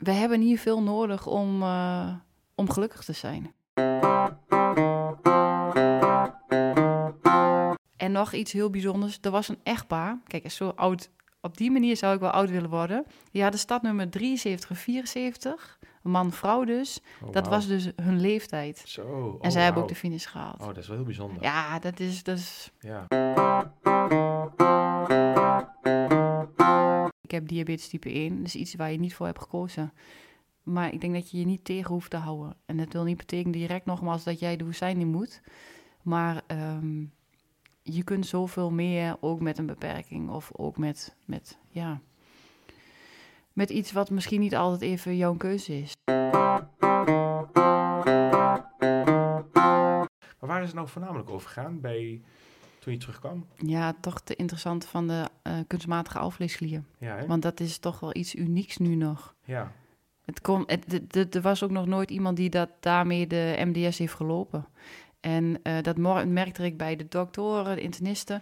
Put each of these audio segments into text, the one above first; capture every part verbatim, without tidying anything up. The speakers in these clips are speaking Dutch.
we hebben hier veel nodig om, uh, om gelukkig te zijn. En nog iets heel bijzonders. Er was een echtpaar. Kijk, zo oud, op die manier zou ik wel oud willen worden. Die hadden stadnummer drieënzeventig en vierenzeventig. Een man-vrouw dus. Oh, dat wow. was dus hun leeftijd. Zo. Oh, en zij hebben wow. ook de finish gehaald. Oh, dat is wel heel bijzonder. Ja, dat is... Dat is... Ja. Ik heb diabetes type één. Dat is iets waar je niet voor hebt gekozen. Maar ik denk dat je je niet tegen hoeft te houden. En dat wil niet betekenen direct nogmaals dat jij de woestijn in moet. Maar um, je kunt zoveel meer, ook met een beperking. Of ook met, met, ja, met iets wat misschien niet altijd even jouw keuze is. Maar waar is het nou voornamelijk over gegaan bij, toen je terugkwam? Ja, toch te interessant van de uh, kunstmatige alvleesklier. Ja, hè? Want dat is toch wel iets unieks nu nog. Ja. Het kon, het, het, het, er was ook nog nooit iemand die dat daarmee de M D S heeft gelopen. En uh, dat merkte ik bij de doktoren, de internisten.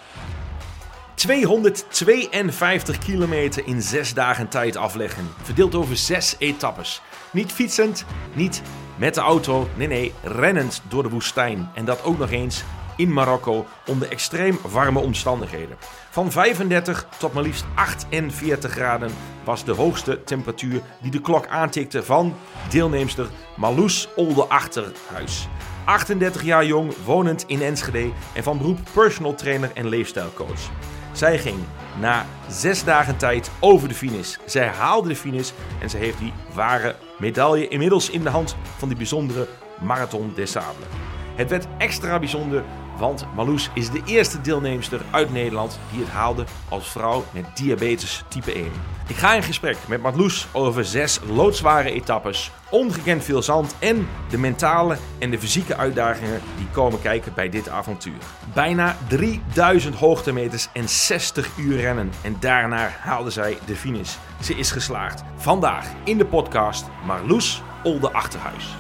tweehonderdtweeënvijftig kilometer in zes dagen tijd afleggen. Verdeeld over zes etappes. Niet fietsend, niet met de auto. Nee, nee, rennend door de woestijn. En dat ook nog eens in Marokko onder extreem warme omstandigheden. Van vijfendertig tot maar liefst achtenveertig graden was de hoogste temperatuur die de klok aantikte van deelnemster Marloes Olde-Achterhuis. achtendertig jaar jong, wonend in Enschede en van beroep personal trainer en leefstijlcoach. Zij ging na zes dagen tijd over de finish. Zij haalde de finish en ze heeft die ware medaille inmiddels in de hand van die bijzondere Marathon des Sables. Het werd extra bijzonder, want Marloes is de eerste deelnemster uit Nederland die het haalde als vrouw met diabetes type één. Ik ga in gesprek met Marloes over zes loodzware etappes, ongekend veel zand en de mentale en de fysieke uitdagingen die komen kijken bij dit avontuur. Bijna drieduizend hoogtemeters en zestig uur rennen en daarna haalde zij de finish. Ze is geslaagd. Vandaag in de podcast Marloes Olde-Achterhuis.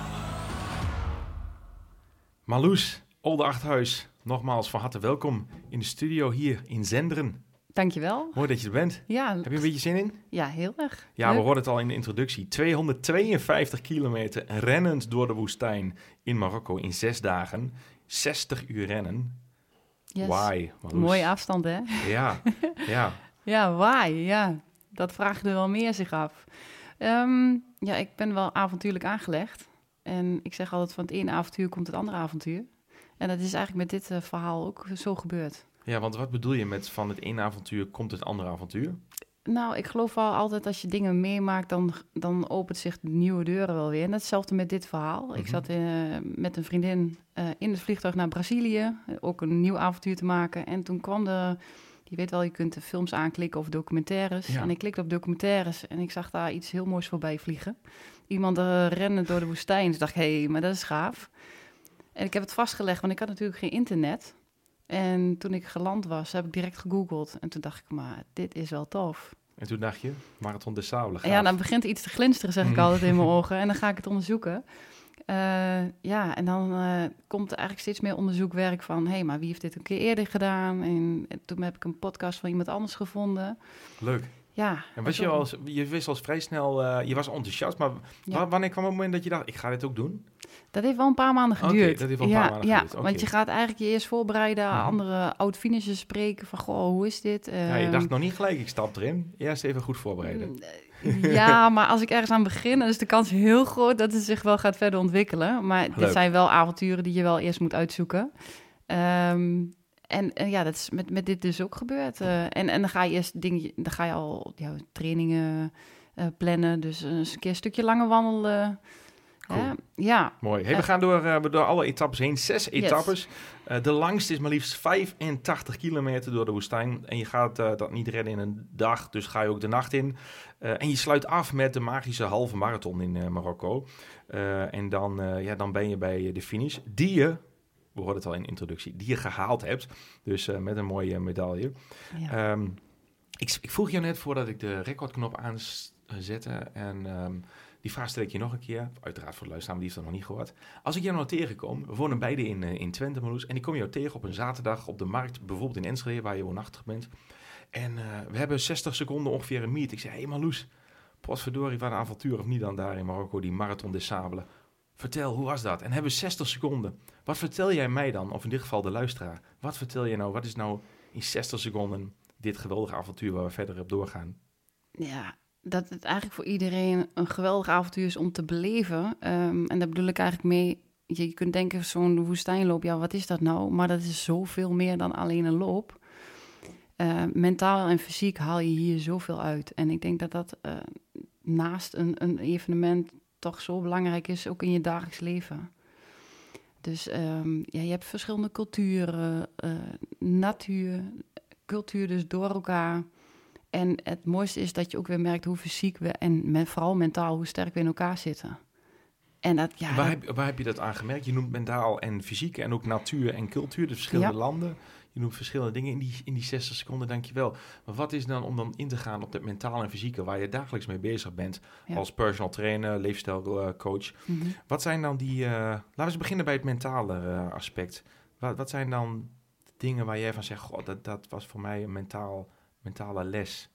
Marloes Olde-Achterhuis, nogmaals van harte welkom in de studio hier in Zenderen. Dankjewel. Mooi dat je er bent. Ja. Heb je een beetje zin in? Ja, heel erg. Ja, leuk. We hoorden het al in de introductie. tweehonderdtweeënvijftig kilometer rennend door de woestijn in Marokko in zes dagen. zestig uur rennen. Yes. Why, Marloes? Mooie afstand, hè? Ja, ja. Ja, why? Ja, dat vraagt er wel meer zich af. Um, ja, ik ben wel avontuurlijk aangelegd. En ik zeg altijd van het ene avontuur komt het andere avontuur. En dat is eigenlijk met dit uh, verhaal ook zo gebeurd. Ja, want wat bedoel je met van het ene avontuur komt het andere avontuur? Nou, ik geloof wel altijd als je dingen meemaakt, dan, dan opent zich de nieuwe deuren wel weer. En hetzelfde met dit verhaal. Mm-hmm. Ik zat uh, met een vriendin uh, in het vliegtuig naar Brazilië, ook een nieuw avontuur te maken. En toen kwam de, je weet wel, je kunt de films aanklikken of documentaires. Ja. En ik klikte op documentaires en ik zag daar iets heel moois voorbij vliegen. Iemand uh, rennen door de woestijn. Dus dacht ik, hé, hey, maar dat is gaaf. En ik heb het vastgelegd, want ik had natuurlijk geen internet. En toen ik geland was, heb ik direct gegoogeld. En toen dacht ik, maar dit is wel tof. En toen dacht je, Marathon des Sables. Ja, dan begint iets te glinsteren, zeg ik altijd in mijn ogen. En dan ga ik het onderzoeken. Uh, ja, en dan uh, komt er eigenlijk steeds meer onderzoekwerk van... hé, hey, maar wie heeft dit een keer eerder gedaan? En, en toen heb ik een podcast van iemand anders gevonden. Leuk. Ja. En was je, al, je wist al vrij snel, uh, je was enthousiast, maar ja. wanneer kwam het moment dat je dacht, ik ga dit ook doen? Dat heeft wel een paar maanden geduurd. Okay, dat heeft wel een ja, paar maanden ja, geduurd. Okay. Want je gaat eigenlijk je eerst voorbereiden, uh-huh. andere oud-finishers spreken van, goh, hoe is dit? Uh, ja, je dacht nog niet gelijk, ik stap erin. Eerst even goed voorbereiden. Ja, maar als ik ergens aan begin, dan is de kans heel groot dat het zich wel gaat verder ontwikkelen. Maar Leuk. Dit zijn wel avonturen die je wel eerst moet uitzoeken. Um, En, en ja, dat is met, met dit dus ook gebeurd. Uh, en, en dan ga je eerst dingen, dan ga je al ja, trainingen uh, plannen. Dus een keer een stukje langer wandelen. Cool. Uh, ja. Mooi. Hey, we uh, gaan door, uh, door alle etappes heen. Zes yes. etappes. Uh, de langste is maar liefst vijfentachtig kilometer door de woestijn. En je gaat uh, dat niet redden in een dag, dus ga je ook de nacht in. Uh, en je sluit af met de magische halve marathon in uh, Marokko. Uh, en dan, uh, ja, dan ben je bij de finish, die je... we hoorden het al in de introductie, die je gehaald hebt. Dus uh, met een mooie medaille. Ja. Um, ik, ik vroeg jou net voordat ik de recordknop aanzette. En um, die vraag stel ik je nog een keer. Uiteraard voor de luisteraar, die heeft dat nog niet gehoord. Als ik jou nou tegenkom, we wonen beide in, uh, in Twente, Marloes. En ik kom jou tegen op een zaterdag op de markt, bijvoorbeeld in Enschede, waar je woonachtig bent. En uh, we hebben zestig seconden ongeveer een meet. Ik zei, hé hey, Marloes, Potverdorie, wat een avontuur of niet dan daar in Marokko, die Marathon des Sables. Vertel, hoe was dat? En hebben we zestig seconden. Wat vertel jij mij dan, of in dit geval de luisteraar? Wat vertel je nou, wat is nou in zestig seconden dit geweldige avontuur waar we verder op doorgaan? Ja, dat het eigenlijk voor iedereen een geweldig avontuur is om te beleven. Um, en daar bedoel ik eigenlijk mee, je, je kunt denken zo'n woestijnloop, ja, wat is dat nou? Maar dat is zoveel meer dan alleen een loop. Uh, mentaal en fysiek haal je hier zoveel uit. En ik denk dat dat uh, naast een, een evenement toch zo belangrijk is, ook in je dagelijks leven. Dus um, ja, je hebt verschillende culturen, uh, natuur, cultuur dus door elkaar. En het mooiste is dat je ook weer merkt hoe fysiek we en met, vooral mentaal, hoe sterk we in elkaar zitten. En dat, ja, waar, dat... heb, waar heb je dat aan gemerkt? Je noemt mentaal en fysiek en ook natuur en cultuur, de verschillende ja. landen. Je noemt verschillende dingen in die, in die zestig seconden, dankjewel. Maar wat is dan om dan in te gaan op dat mentaal en fysieke, waar je dagelijks mee bezig bent, ja. als personal trainer, leefstijlcoach. Mm-hmm. Wat zijn dan die, uh, laten we eens beginnen bij het mentale uh, aspect. Wat, wat zijn dan dingen waar jij van zegt, goh, dat, dat was voor mij een mentaal, mentale les?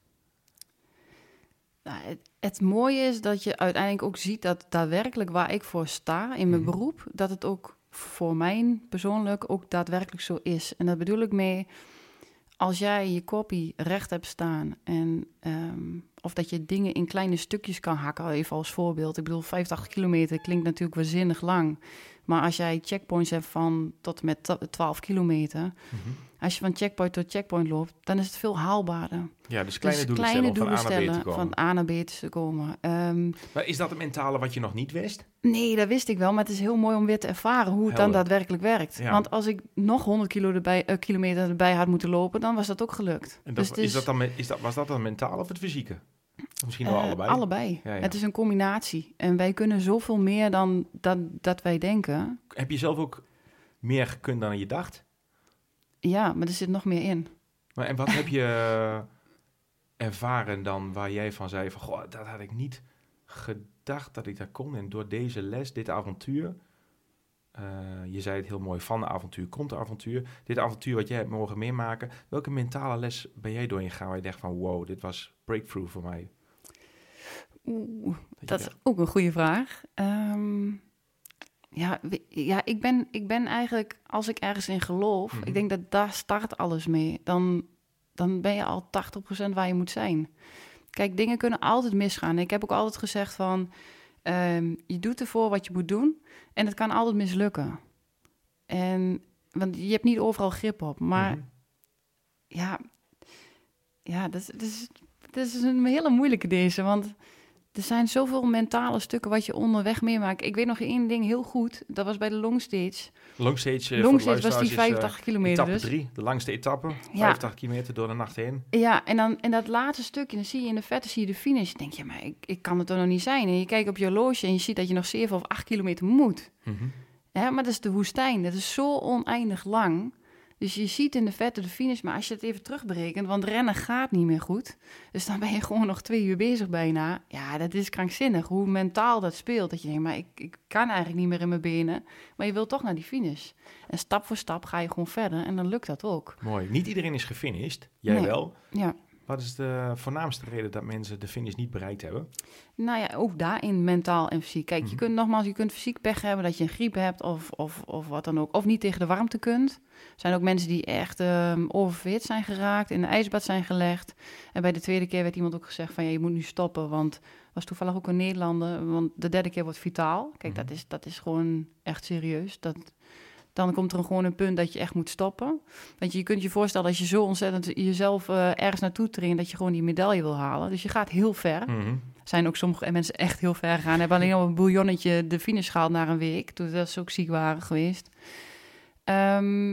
Nou, het, het mooie is dat je uiteindelijk ook ziet dat daadwerkelijk waar ik voor sta in mijn mm-hmm. beroep, dat het ook voor mij persoonlijk ook daadwerkelijk zo is. En dat bedoel ik mee, als jij je kopie recht hebt staan en um, of dat je dingen in kleine stukjes kan hakken, even als voorbeeld. Ik bedoel, vijfentachtig kilometer klinkt natuurlijk waanzinnig lang. Maar als jij checkpoints hebt van tot en met twaalf kilometer, mm-hmm. als je van checkpoint tot checkpoint loopt, dan is het veel haalbaarder. Ja, dus kleine dus doelen kleine stellen, doelen van, A stellen van A naar B te komen. Um, maar is dat het mentale wat je nog niet wist? Nee, dat wist ik wel, maar het is heel mooi om weer te ervaren hoe het Helder. dan daadwerkelijk werkt. Ja. Want als ik nog honderd kilo erbij, uh, kilometer erbij had moeten lopen, dan was dat ook gelukt. En dat, dus is is, dat dan, is dat, was dat dan mentaal of het fysieke? Misschien wel uh, allebei? Allebei. Ja, ja. Het is een combinatie. En wij kunnen zoveel meer dan dat, dat wij denken. Heb je zelf ook meer gekund dan je dacht? Ja, maar er zit nog meer in. Maar en wat heb je ervaren dan waar jij van zei van, goh, dat had ik niet gedacht dat ik dat kon. En door deze les, dit avontuur, uh, je zei het heel mooi, van de avontuur komt de avontuur. Dit avontuur wat jij hebt mogen meemaken, welke mentale les ben jij doorheen gegaan waar je dacht van, wow, dit was breakthrough voor mij? Oeh, dat, dat is ook een goede vraag. Um, ja, ja ik, ben, ik ben eigenlijk, als ik ergens in geloof, mm-hmm. ik denk dat daar start alles mee. Dan, dan ben je al tachtig procent waar je moet zijn. Kijk, dingen kunnen altijd misgaan. Ik heb ook altijd gezegd van, um, je doet ervoor wat je moet doen en het kan altijd mislukken. En, want je hebt niet overal grip op. Maar mm-hmm. ja, ja dat, dat, is, dat is een hele moeilijke deze, want er zijn zoveel mentale stukken wat je onderweg meemaakt. Ik weet nog één ding heel goed. Dat was bij de longstage. Longstage, uh, longstage was die vijfentachtig kilometer. Etappe dus. drie, de langste etappe. Ja. vijfentachtig kilometer door de nacht heen. Ja, en dan en dat laatste stukje, dan zie je in de verte zie je de finish. Dan denk je, maar ik, ik kan het toch nog niet zijn. En je kijkt op je horloge en je ziet dat je nog zeven of acht kilometer moet. Mm-hmm. Ja, maar dat is de woestijn. Dat is zo oneindig lang. Dus je ziet in de verte de finish, maar als je het even terugberekent, want rennen gaat niet meer goed. Dus dan ben je gewoon nog twee uur bezig bijna. Ja, dat is krankzinnig, hoe mentaal dat speelt. Dat je denkt, maar ik, ik kan eigenlijk niet meer in mijn benen. Maar je wilt toch naar die finish. En stap voor stap ga je gewoon verder en dan lukt dat ook. Mooi. Niet iedereen is gefinished. Jij nee. wel. Ja. Wat is de voornaamste reden dat mensen de finish niet bereikt hebben? Nou ja, ook daarin mentaal en fysiek. Kijk, mm-hmm. je kunt nogmaals, je kunt fysiek pech hebben dat je een griep hebt of, of, of wat dan ook. Of niet tegen de warmte kunt. Er zijn ook mensen die echt um, oververhit zijn geraakt, in de ijsbad zijn gelegd. En bij de tweede keer werd iemand ook gezegd van, ja, je moet nu stoppen. Want was toevallig ook een Nederlander, want de derde keer wordt vitaal. Kijk, mm-hmm. dat, is, dat is gewoon echt serieus. Dat... Dan komt er gewoon een punt dat je echt moet stoppen. Want je, je kunt je voorstellen als je zo ontzettend jezelf uh, ergens naartoe traint, dat je gewoon die medaille wil halen. Dus je gaat heel ver. Mm-hmm. Er zijn ook sommige mensen echt heel ver gegaan. Hebben alleen op een bouillonnetje de finish gehaald na een week. Toen dat ze ook ziek waren geweest. Um,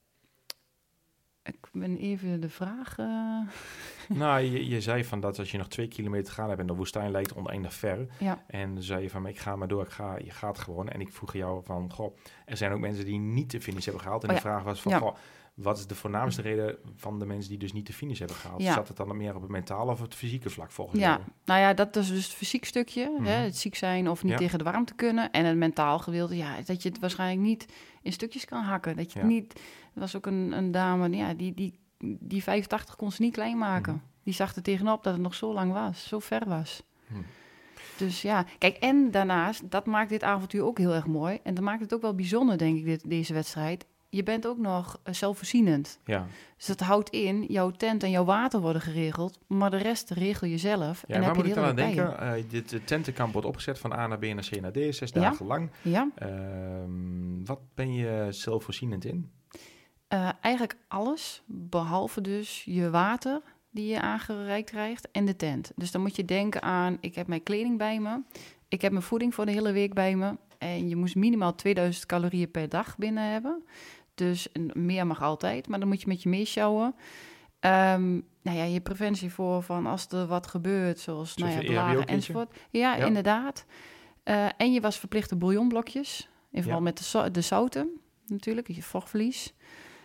ik ben even de vraag... Uh... Nou, je, je zei van dat als je nog twee kilometer gaan hebt en de woestijn lijkt oneindig ver. Ja. En dan zei je van, ik ga maar door, ik ga, je gaat gewoon. En ik vroeg jou van, goh, er zijn ook mensen die niet de finish hebben gehaald. En oh, ja. de vraag was van, ja. goh, wat is de voornaamste reden van de mensen die dus niet de finish hebben gehaald? Ja. Zat het dan meer op het mentale of het fysieke vlak volgens ja. jou? Nou ja, dat is dus het fysiek stukje. Mm-hmm. Hè, het ziek zijn of niet ja. tegen de warmte kunnen. En het mentaal gedeelte, ja, dat je het waarschijnlijk niet in stukjes kan hakken. Dat je ja. het niet... Er was ook een, een dame, ja, die, die, die vijfentachtig kon ze niet klein maken. Mm-hmm. Die zag er tegenop dat het nog zo lang was, zo ver was. Hmm. Dus ja, kijk, en daarnaast, dat maakt dit avontuur ook heel erg mooi. En dat maakt het ook wel bijzonder, denk ik, dit, deze wedstrijd. Je bent ook nog uh, zelfvoorzienend. Ja. Dus dat houdt in, jouw tent en jouw water worden geregeld, maar de rest regel je zelf. Ja, en waar heb moet je ik dan aan de hele denken? Uh, dit uh, tentenkamp wordt opgezet van A naar B naar C naar D, zes Ja. dagen lang. Ja, Uh, wat ben je zelfvoorzienend in? uh, eigenlijk alles, behalve dus je water die je aangereikt krijgt en de tent. Dus dan moet je denken aan, ik heb mijn kleding bij me, ik heb mijn voeding voor de hele week bij me en je moest minimaal tweeduizend calorieën per dag binnen hebben. Dus meer mag altijd, maar dan moet je met je meesjouwen. Um, nou ja, je preventie voor van als er wat gebeurt, zoals nou ja, blagen enzovoort. Ja, ja, inderdaad. Uh, en je was verplichte bouillonblokjes, in verband ja. met de, so- de zouten natuurlijk, je vochtverlies.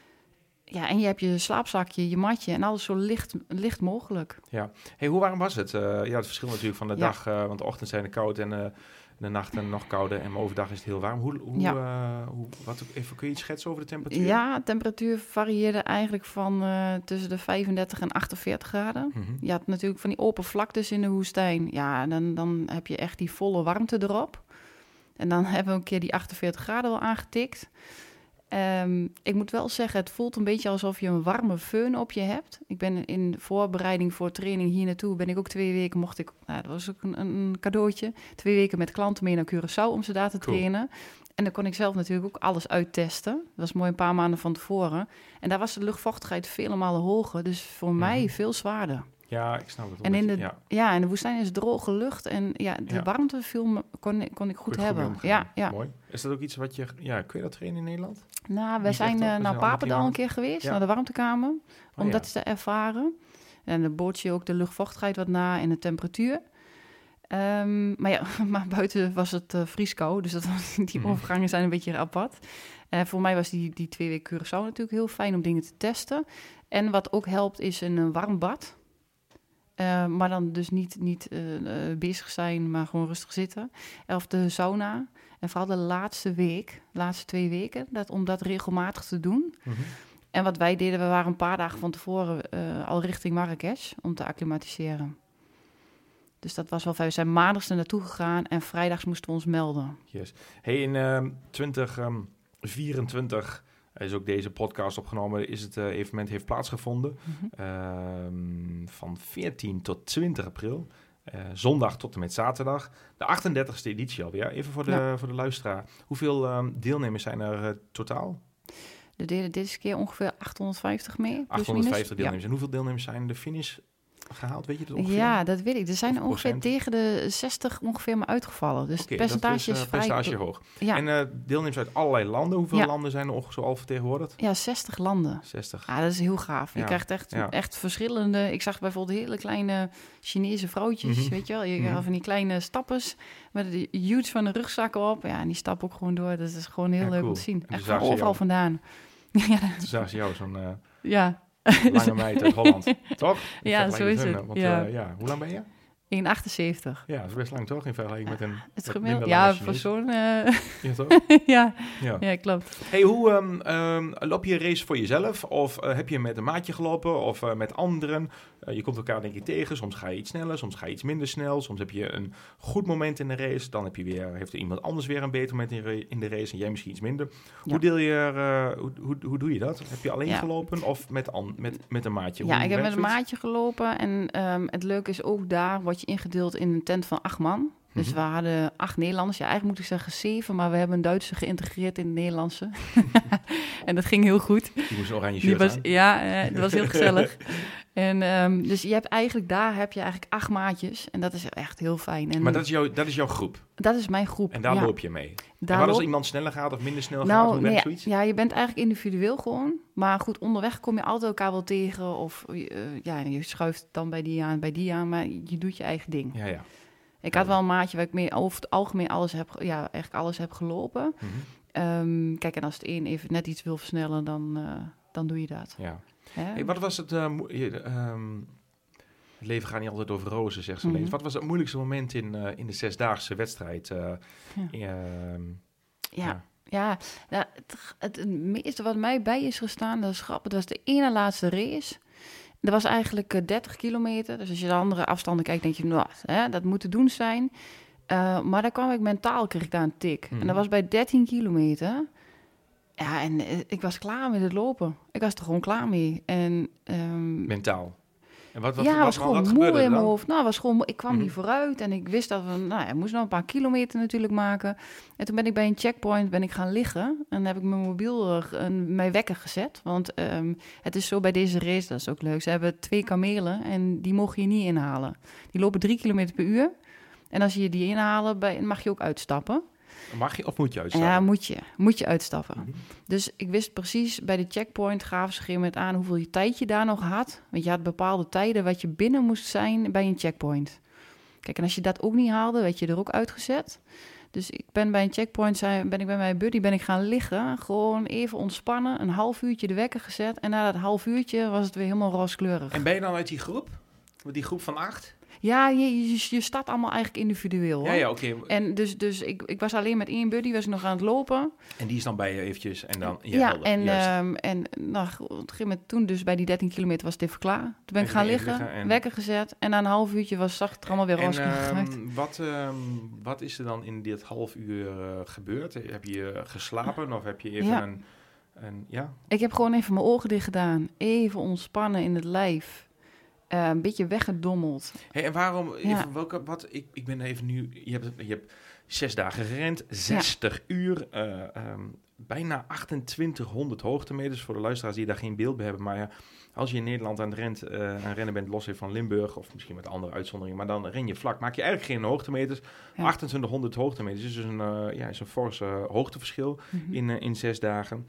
Ja, en je hebt je slaapzakje, je matje en alles zo licht, licht mogelijk. Ja. Hey, hoe warm was het? Uh, ja, het verschil natuurlijk van de ja. dag, uh, want de ochtend zijn het koud en uh, de nachten nog kouder en overdag is het heel warm. Hoe, hoe, ja. uh, hoe wat, even, kun je iets schetsen over de temperatuur? Ja, de temperatuur varieerde eigenlijk van uh, tussen de vijfendertig en achtenveertig graden. Mm-hmm. Je had natuurlijk van die open vlaktes in de woestijn. Ja, dan, dan heb je echt die volle warmte erop. En dan hebben we een keer die achtenveertig graden wel aangetikt. Um, ik moet wel zeggen, het voelt een beetje alsof je een warme föhn op je hebt. Ik ben in voorbereiding voor training hier naartoe, ben ik ook twee weken, mocht ik, nou, dat was ook een, een cadeautje, twee weken met klanten mee naar Curaçao om ze daar te cool. trainen. En dan kon ik zelf natuurlijk ook alles uittesten. Dat was mooi een paar maanden van tevoren. En daar was de luchtvochtigheid vele malen hoger, dus voor mm-hmm. mij veel zwaarder. Ja, ik snap het. En in de, ja. ja, in de woestijn is droge lucht en ja, de ja. warmte viel me, kon, kon ik goed Goed hebben. Ja, ja. Mooi. Is dat ook iets wat je, ja, kun je dat trainen in Nederland? Nou, we zijn uh, naar Papendal een keer geweest, ja. naar de warmtekamer, om oh, dat ja. te ervaren. En dan boort je ook de luchtvochtigheid wat na en de temperatuur. Um, maar ja, maar buiten was het uh, vrieskou, dus dat was, die overgangen zijn een beetje apart. Uh, voor mij was die, die twee weken Curaçao natuurlijk heel fijn om dingen te testen. En wat ook helpt is een, een warm bad. Uh, maar dan dus niet, niet uh, uh, bezig zijn, maar gewoon rustig zitten. Of de sauna. En vooral de laatste week, de laatste twee weken, dat, om dat regelmatig te doen. Mm-hmm. En wat wij deden, we waren een paar dagen van tevoren uh, al richting Marrakesh om te acclimatiseren. Dus dat was wel fijn. We zijn maandags er naartoe gegaan en vrijdags moesten we ons melden. Yes. Hey, in uh, twintig vierentwintig is ook deze podcast opgenomen, is het uh, evenement heeft plaatsgevonden. Mm-hmm. Uh, van veertien tot twintig april. Uh, zondag tot en met zaterdag. De achtendertigste editie alweer. Even voor de, ja. voor de luisteraar. Hoeveel um, deelnemers zijn er uh, totaal? Er deden deze keer ongeveer achthonderdvijftig mee. achthonderdvijftig deelnemers. Ja. En hoeveel deelnemers zijn de finish gehaald? Weet je dat ongeveer? Ja, dat weet ik. Er zijn ongeveer tegen de zestig ongeveer maar uitgevallen. Dus okay, het percentage is, uh, is vrij percentage hoog. Ja. En uh, deelnemers uit allerlei landen. Hoeveel ja. landen zijn er ongeveer al vertegenwoordigd? Ja, zestig landen. zestig. Ja, dat is heel gaaf. Je ja. krijgt echt, ja. echt verschillende... Ik zag bijvoorbeeld hele kleine Chinese vrouwtjes, mm-hmm. weet je wel. Je krijgt mm-hmm. van die kleine stappers met de huge van de rugzakken op. Ja, en die stappen ook gewoon door. Dat is gewoon heel ja, leuk cool. om te zien. Echt van overal vandaan. ja, toen zagen ze jou zo'n... Uh, ja. lange meid uit Holland, toch? In ja, zo is hun, het. Want, ja. Uh, ja. Hoe lang ben je? één komma achtenzeventig. Ja, dat is best lang toch? In vergelijking met een het gemiddeld. Ja, voor zo'n... Uh... Ja, toch? ja. Ja. ja, klopt. Hey, hoe um, um, loop je een race voor jezelf? Of uh, heb je met een maatje gelopen? Of uh, met anderen? Uh, je komt elkaar denk ik tegen. Soms ga je iets sneller, soms ga je iets minder snel. Soms heb je een goed moment in de race. Dan heb je weer, heeft er iemand anders weer een beter moment in, re- in de race. En jij misschien iets minder. Ja. Hoe deel je, uh, hoe, hoe, hoe doe je dat? Heb je alleen ja. gelopen of met, an- met, met een maatje? Ja, hoe ik heb met een maatje gelopen. En um, het leuke is ook daar word je ingedeeld in een tent van acht man. Dus mm-hmm. we hadden acht Nederlanders. Ja, eigenlijk moet ik zeggen zeven, maar we hebben een Duitse geïntegreerd in het Nederlandse. en dat ging heel goed. Die moest een oranje shirt was, aan. Ja, uh, dat was heel gezellig. En um, dus je hebt eigenlijk, daar heb je eigenlijk acht maatjes. En dat is echt heel fijn. En maar dat is, jouw, dat is jouw groep? Dat is mijn groep, En daar ja. loop je mee? Daar en wat als loop... iemand sneller gaat of minder snel nou, gaat? Hoe nee, werkt zoiets? Ja, je bent eigenlijk individueel gewoon. Maar goed, onderweg kom je altijd elkaar wel tegen. Of uh, ja, je schuift dan bij die aan, bij die aan. Maar je doet je eigen ding. Ja, ja. Ik had wel een maatje waar ik mee over het algemeen alles heb, ja, eigenlijk alles heb gelopen. Mm-hmm. Um, kijk, en als het een even net iets wil versnellen, dan, uh, dan doe je dat. Ja. Hey, wat was het... Uh, mo- je, um, het leven gaat niet altijd over rozen, zegt ze mm-hmm. Wat was het moeilijkste moment in, uh, in de zesdaagse wedstrijd? Uh, ja. Uh, ja. ja. Ja, nou, het, het, het meeste wat mij bij is gestaan, dat is grappig, dat was de ene laatste race. Dat was eigenlijk uh, dertig kilometer. Dus als je de andere afstanden kijkt, denk je, nou, hè, dat moet te doen zijn. Uh, maar daar kwam ik mentaal, kreeg ik daar een tik. Mm-hmm. En dat was bij dertien kilometer. Ja, en uh, ik was klaar met het lopen. Ik was er gewoon klaar mee. En, um, mentaal? En wat, wat, ja, wat, was wat, gewoon wat moe in mijn hoofd. Nou, was gewoon, ik kwam mm-hmm. niet vooruit en ik wist dat we, nou ja, moest nog een paar kilometer natuurlijk maken. En toen ben ik bij een checkpoint ben ik gaan liggen en dan heb ik mijn mobiel, uh, mijn wekker gezet. Want um, het is zo bij deze race, dat is ook leuk. Ze hebben twee kamelen en die mogen je niet inhalen. Die lopen drie kilometer per uur en als je die inhalen, bij, mag je ook uitstappen. Mag je of moet je uitstappen? Ja, moet je. Moet je uitstappen. Mm-hmm. Dus ik wist precies, bij de checkpoint gaven ze op een gegeven moment aan hoeveel je tijd je daar nog had. Want je had bepaalde tijden wat je binnen moest zijn bij een checkpoint. Kijk, en als je dat ook niet haalde, werd je er ook uitgezet. Dus ik ben bij een checkpoint, zei, ben ik bij mijn buddy ben ik gaan liggen. Gewoon even ontspannen, een half uurtje de wekker gezet. En na dat half uurtje was het weer helemaal rooskleurig. En ben je dan uit die groep? Die groep van acht? Ja, je, je, je start allemaal eigenlijk individueel. Ja, ja, oké. Okay. En dus, dus ik, ik was alleen met één buddy, was ik nog aan het lopen. En die is dan bij je eventjes en dan... Ja, ja en, um, en nou, op een gegeven moment toen dus bij die dertien kilometer was het even klaar. Toen ben ik gaan liggen, liggen en... wekker gezet. En na een half uurtje was zacht er allemaal weer roze um, wat, um, wat is er dan in dit half uur uh, gebeurd? Heb je geslapen of heb je even ja. een, een... Ja? Ik heb gewoon even mijn ogen dicht gedaan. Even ontspannen in het lijf. Uh, een beetje weggedommeld. Hey, en waarom, ja. even, welke, wat, ik, ik ben even nu, je hebt, je hebt zes dagen gerend, zestig ja. uur, uh, um, bijna achtentwintighonderd hoogtemeters, voor de luisteraars die daar geen beeld bij hebben, maar ja, als je in Nederland aan het rent, uh, aan rennen bent, los van Limburg, of misschien met andere uitzonderingen, maar dan ren je vlak, maak je eigenlijk geen hoogtemeters, ja. achtentwintighonderd hoogtemeters, is dus een, uh, ja, is een fors uh, hoogteverschil mm-hmm. in, uh, in zes dagen.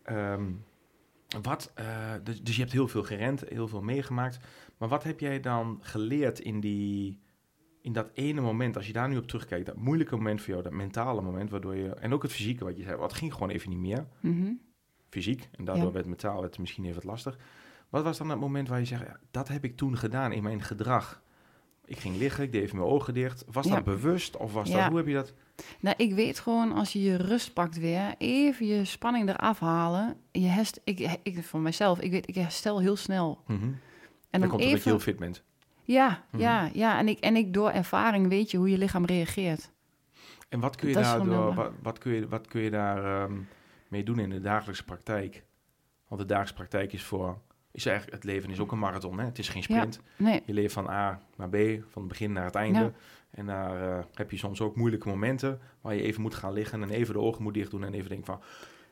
Um, wat, uh, dus, dus je hebt heel veel gerend, heel veel meegemaakt. Maar wat heb jij dan geleerd in, die, in dat ene moment, als je daar nu op terugkijkt, dat moeilijke moment voor jou, dat mentale moment, waardoor je, en ook het fysieke wat je zei, wat ging gewoon even niet meer, mm-hmm. fysiek, en daardoor ja. werd mentaal het misschien even lastig. Wat was dan dat moment waar je zegt, ja, dat heb ik toen gedaan in mijn gedrag? Ik ging liggen, ik deed even mijn ogen dicht. Was ja. dat bewust of was ja. dat, hoe heb je dat? Nou, ik weet gewoon, als je je rust pakt weer, even je spanning eraf halen. Je herst, ik, ik, voor mijzelf, ik weet, ik herstel heel snel. Mm-hmm. En dan komt even, omdat je heel fit bent. Ja, mm-hmm. ja, ja. En ik, en ik door ervaring weet je hoe je lichaam reageert. En wat kun je dat daar, door, wat, wat, kun je, wat kun je daar um, mee doen in de dagelijkse praktijk? Want de dagelijkse praktijk is voor... Is eigenlijk, het leven is ook een marathon, hè? Het is geen sprint. Ja, nee. Je leeft van A naar B, van het begin naar het einde. Ja. En daar uh, heb je soms ook moeilijke momenten waar je even moet gaan liggen en even de ogen moet dicht doen en even denken van...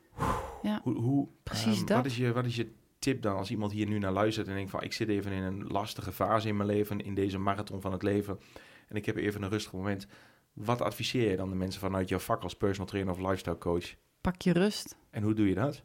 Ja, hoe, hoe, precies um, dat. Wat is, je, wat is je tip dan als iemand hier nu naar luistert en denkt van... Ik zit even in een lastige fase in mijn leven, in deze marathon van het leven. En ik heb even een rustig moment. Wat adviseer je dan de mensen vanuit jouw vak als personal trainer of lifestyle coach? Pak je rust. En hoe doe je dat?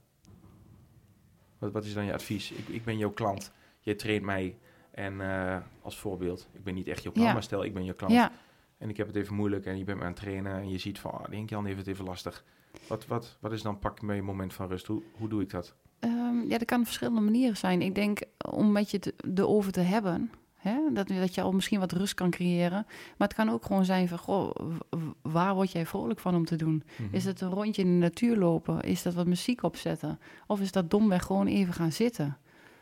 Wat, wat is dan je advies? Ik, ik ben jouw klant. Je traint mij. En uh, als voorbeeld, ik ben niet echt jouw klant, ja. maar stel, ik ben jouw klant. Ja. En ik heb het even moeilijk en je bent me aan het trainen. En je ziet van, oh, denk Jan heeft het even lastig. Wat, wat, wat is dan, pak me een moment van rust? Hoe, hoe doe ik dat? Um, ja, dat kan op verschillende manieren zijn. Ik denk, om met je te, erover te hebben... Hè? Dat, dat je al misschien wat rust kan creëren. Maar het kan ook gewoon zijn van... Goh, waar word jij vrolijk van om te doen? Mm-hmm. Is het een rondje in de natuur lopen? Is dat wat muziek opzetten? Of is dat domweg gewoon even gaan zitten?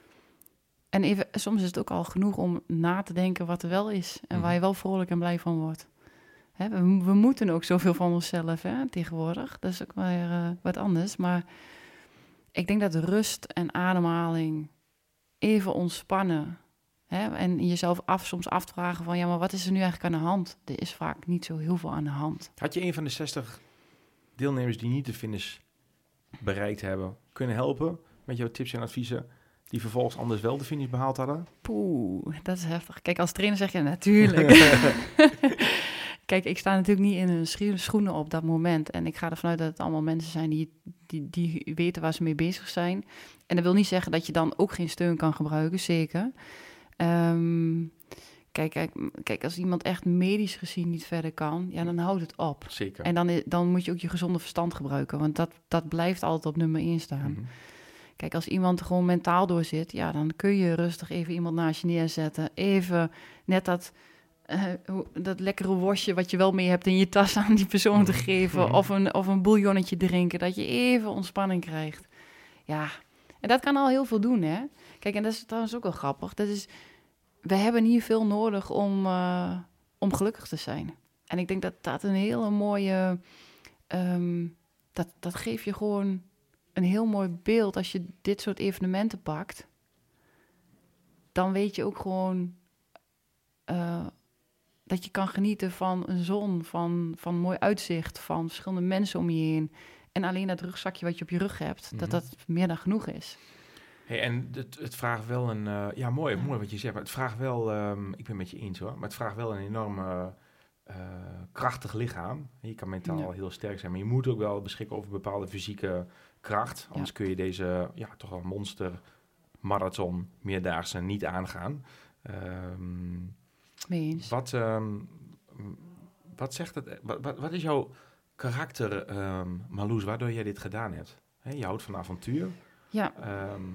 En even, soms is het ook al genoeg om na te denken wat er wel is. En mm-hmm. waar je wel vrolijk en blij van wordt. Hè? We, we moeten ook zoveel van onszelf hè, tegenwoordig. Dat is ook weer uh, wat anders. Maar ik denk dat rust en ademhaling... even ontspannen... Hè? En jezelf af, soms afvragen van... ja, maar wat is er nu eigenlijk aan de hand? Er is vaak niet zo heel veel aan de hand. Had je een van de zestig deelnemers die niet de finish bereikt hebben... kunnen helpen met jouw tips en adviezen... die vervolgens anders wel de finish behaald hadden? Poeh, dat is heftig. Kijk, als trainer zeg je natuurlijk. Kijk, ik sta natuurlijk niet in hun schoenen op dat moment. En ik ga ervan uit dat het allemaal mensen zijn die, die, die weten waar ze mee bezig zijn. En dat wil niet zeggen dat je dan ook geen steun kan gebruiken, zeker... Um, kijk, kijk, kijk, als iemand echt medisch gezien niet verder kan, ja, dan houdt het op. Zeker. En dan, dan moet je ook je gezonde verstand gebruiken, want dat, dat blijft altijd op nummer één staan. Mm-hmm. Kijk, als iemand er gewoon mentaal door zit, ja, dan kun je rustig even iemand naast je neerzetten. Even net dat, uh, dat lekkere worstje wat je wel mee hebt in je tas aan die persoon te geven. Mm-hmm. Of een, of een bouillonnetje drinken, dat je even ontspanning krijgt. Ja. En dat kan al heel veel doen, hè. Kijk, en dat is trouwens ook wel grappig. Dat is, we hebben hier veel nodig om, uh, om gelukkig te zijn. En ik denk dat dat een hele mooie... Um, dat, dat geeft je gewoon een heel mooi beeld. Als je dit soort evenementen pakt, dan weet je ook gewoon... Uh, dat je kan genieten van een zon, van, van mooi uitzicht, van verschillende mensen om je heen. En alleen dat rugzakje wat je op je rug hebt, mm-hmm. dat dat meer dan genoeg is. Hey, en het, het vraagt wel een... Uh, ja, mooi, ja. mooi wat je zegt. Maar het vraagt wel... Um, ik ben het met je eens hoor. Maar het vraagt wel een enorm uh, uh, krachtig lichaam. Je kan mentaal ja. heel sterk zijn. Maar je moet ook wel beschikken over bepaalde fysieke kracht. Anders ja. kun je deze ja, toch wel monster marathon meerdaagse niet aangaan. Um, Meens. Wat, um, wat zegt het? Wat, wat, wat is jouw karakter, um, Marloes, waardoor jij dit gedaan hebt? He, je houdt van avontuur. Ja. Um,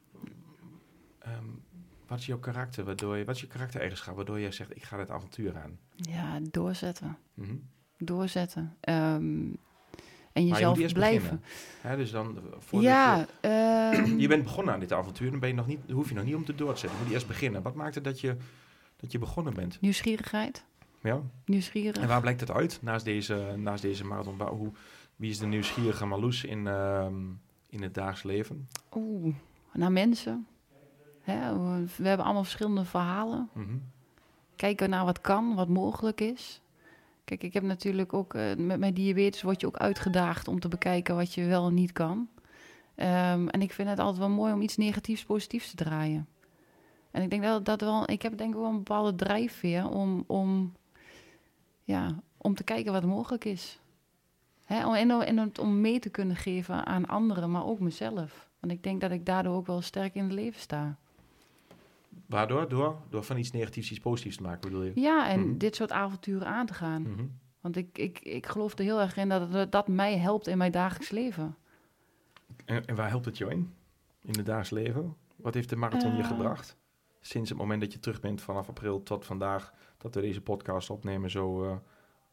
um, wat is jouw karakter? Waardoor je, wat is je karaktereigenschap waardoor jij zegt: ik ga dit avontuur aan? Ja, doorzetten. Mm-hmm. Doorzetten. Um, en jezelf je blijven. He, dus dan, voor ja. Je, um, je bent begonnen aan dit avontuur, dan ben je nog niet, hoef je nog niet om te door te zetten. Je moet eerst beginnen. Wat maakt het dat je dat je begonnen bent? Nieuwsgierigheid. Ja. Nieuwsgierig. En waar blijkt het uit naast deze, naast deze marathon? Hoe, wie is de nieuwsgierige Marloes in, uh, in het dagelijks leven? Oeh, naar mensen. Hè, we hebben allemaal verschillende verhalen. Mm-hmm. Kijken naar wat kan, wat mogelijk is. Kijk, ik heb natuurlijk ook... Uh, met mijn diabetes word je ook uitgedaagd om te bekijken wat je wel en niet kan. Um, en ik vind het altijd wel mooi om iets negatiefs positiefs te draaien. En ik denk dat dat wel... Ik heb denk ik wel een bepaalde drijfveer om... om Ja, om te kijken wat mogelijk is. Hè, om, en, en om mee te kunnen geven aan anderen, maar ook mezelf. Want ik denk dat ik daardoor ook wel sterk in het leven sta. Waardoor? Door? Door van iets negatiefs iets positiefs te maken, bedoel je? Ja, en mm-hmm. dit soort avonturen aan te gaan. Mm-hmm. Want ik, ik, ik geloof er heel erg in dat het, dat mij helpt in mijn dagelijks leven. En, en waar helpt het jou in? In het dagelijks leven? Wat heeft de marathon uh, je gebracht? Sinds het moment dat je terug bent vanaf april tot vandaag... dat we deze podcast opnemen zo... Uh...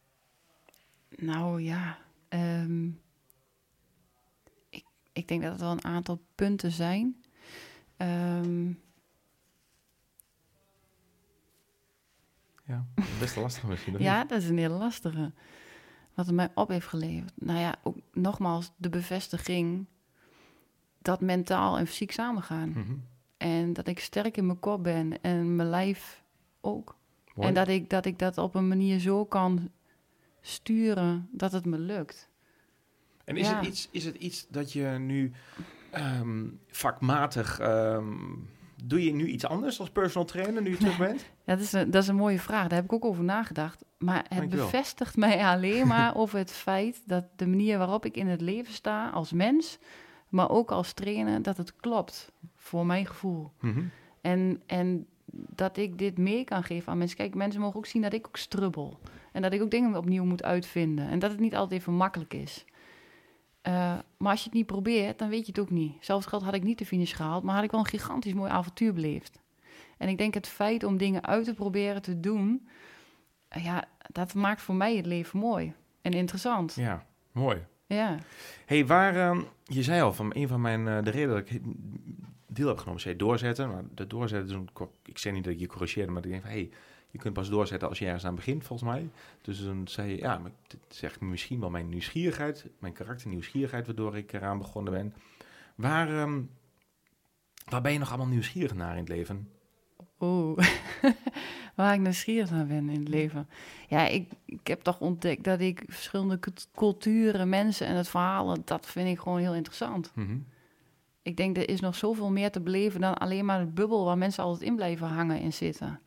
Nou ja... Um, ik, ik denk dat het wel een aantal punten zijn. Um, ja, best wel lastig misschien. ja, dat is een hele lastige. Wat het mij op heeft geleverd. Nou ja, ook nogmaals de bevestiging... dat mentaal en fysiek samengaan. Mm-hmm. En dat ik sterk in mijn kop ben en mijn lijf ook. Mooi. En dat ik, dat ik dat op een manier zo kan sturen dat het me lukt. En is, ja. het, iets, is het iets dat je nu um, vakmatig... Um, doe je nu iets anders als personal trainer nu je terug bent? Ja, dat is, een, dat is een mooie vraag. Daar heb ik ook over nagedacht. Maar het Dankjewel. bevestigt mij alleen maar over het feit... dat de manier waarop ik in het leven sta als mens... maar ook als trainer, dat het klopt. Voor mijn gevoel. Mm-hmm. En, en dat ik dit mee kan geven aan mensen. Kijk, mensen mogen ook zien dat ik ook strubbel. En dat ik ook dingen opnieuw moet uitvinden. En dat het niet altijd even makkelijk is. Uh, maar als je het niet probeert, dan weet je het ook niet. Zelfs geld had ik niet de finish gehaald... maar had ik wel een gigantisch mooi avontuur beleefd. En ik denk het feit om dingen uit te proberen te doen... Uh, ja, dat maakt voor mij het leven mooi en interessant. Ja, mooi. Ja. Hey, waar... Uh, je zei al, van een van mijn... Uh, de reden dat ik deel heb genomen, zei doorzetten. Maar de doorzetten is een... Ik zei niet dat ik je corrigeerde, maar ik denk van... Hey, je kunt pas doorzetten als je ergens aan begint, volgens mij. Dus dan zei je, ja, maar dit zegt misschien wel mijn nieuwsgierigheid, mijn karakter nieuwsgierigheid, waardoor ik eraan begonnen ben. Waar, um, waar ben je nog allemaal nieuwsgierig naar in het leven? Oeh, waar ik nieuwsgierig naar ben in het leven. Ja, ik, ik heb toch ontdekt dat ik verschillende culturen, mensen en het verhalen, dat vind ik gewoon heel interessant. Mm-hmm. Ik denk, er is nog zoveel meer te beleven dan alleen maar de bubbel waar mensen altijd in blijven hangen en zitten.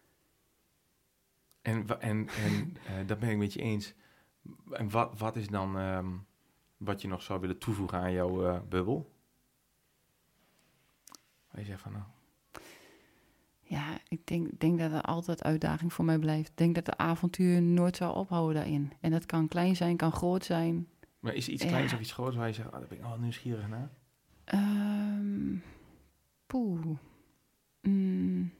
En, en, en uh, dat ben ik met je eens. En wat, wat is dan um, wat je nog zou willen toevoegen aan jouw uh, bubbel? Waar je zegt van nou... Ja, ik denk, denk dat er altijd uitdaging voor mij blijft. Ik denk dat de avontuur nooit zou ophouden daarin. En dat kan klein zijn, kan groot zijn. Maar is er iets ja. kleins of iets groots waar je zegt, oh, daar ben ik wel nieuwsgierig naar? Um, poeh. Mm.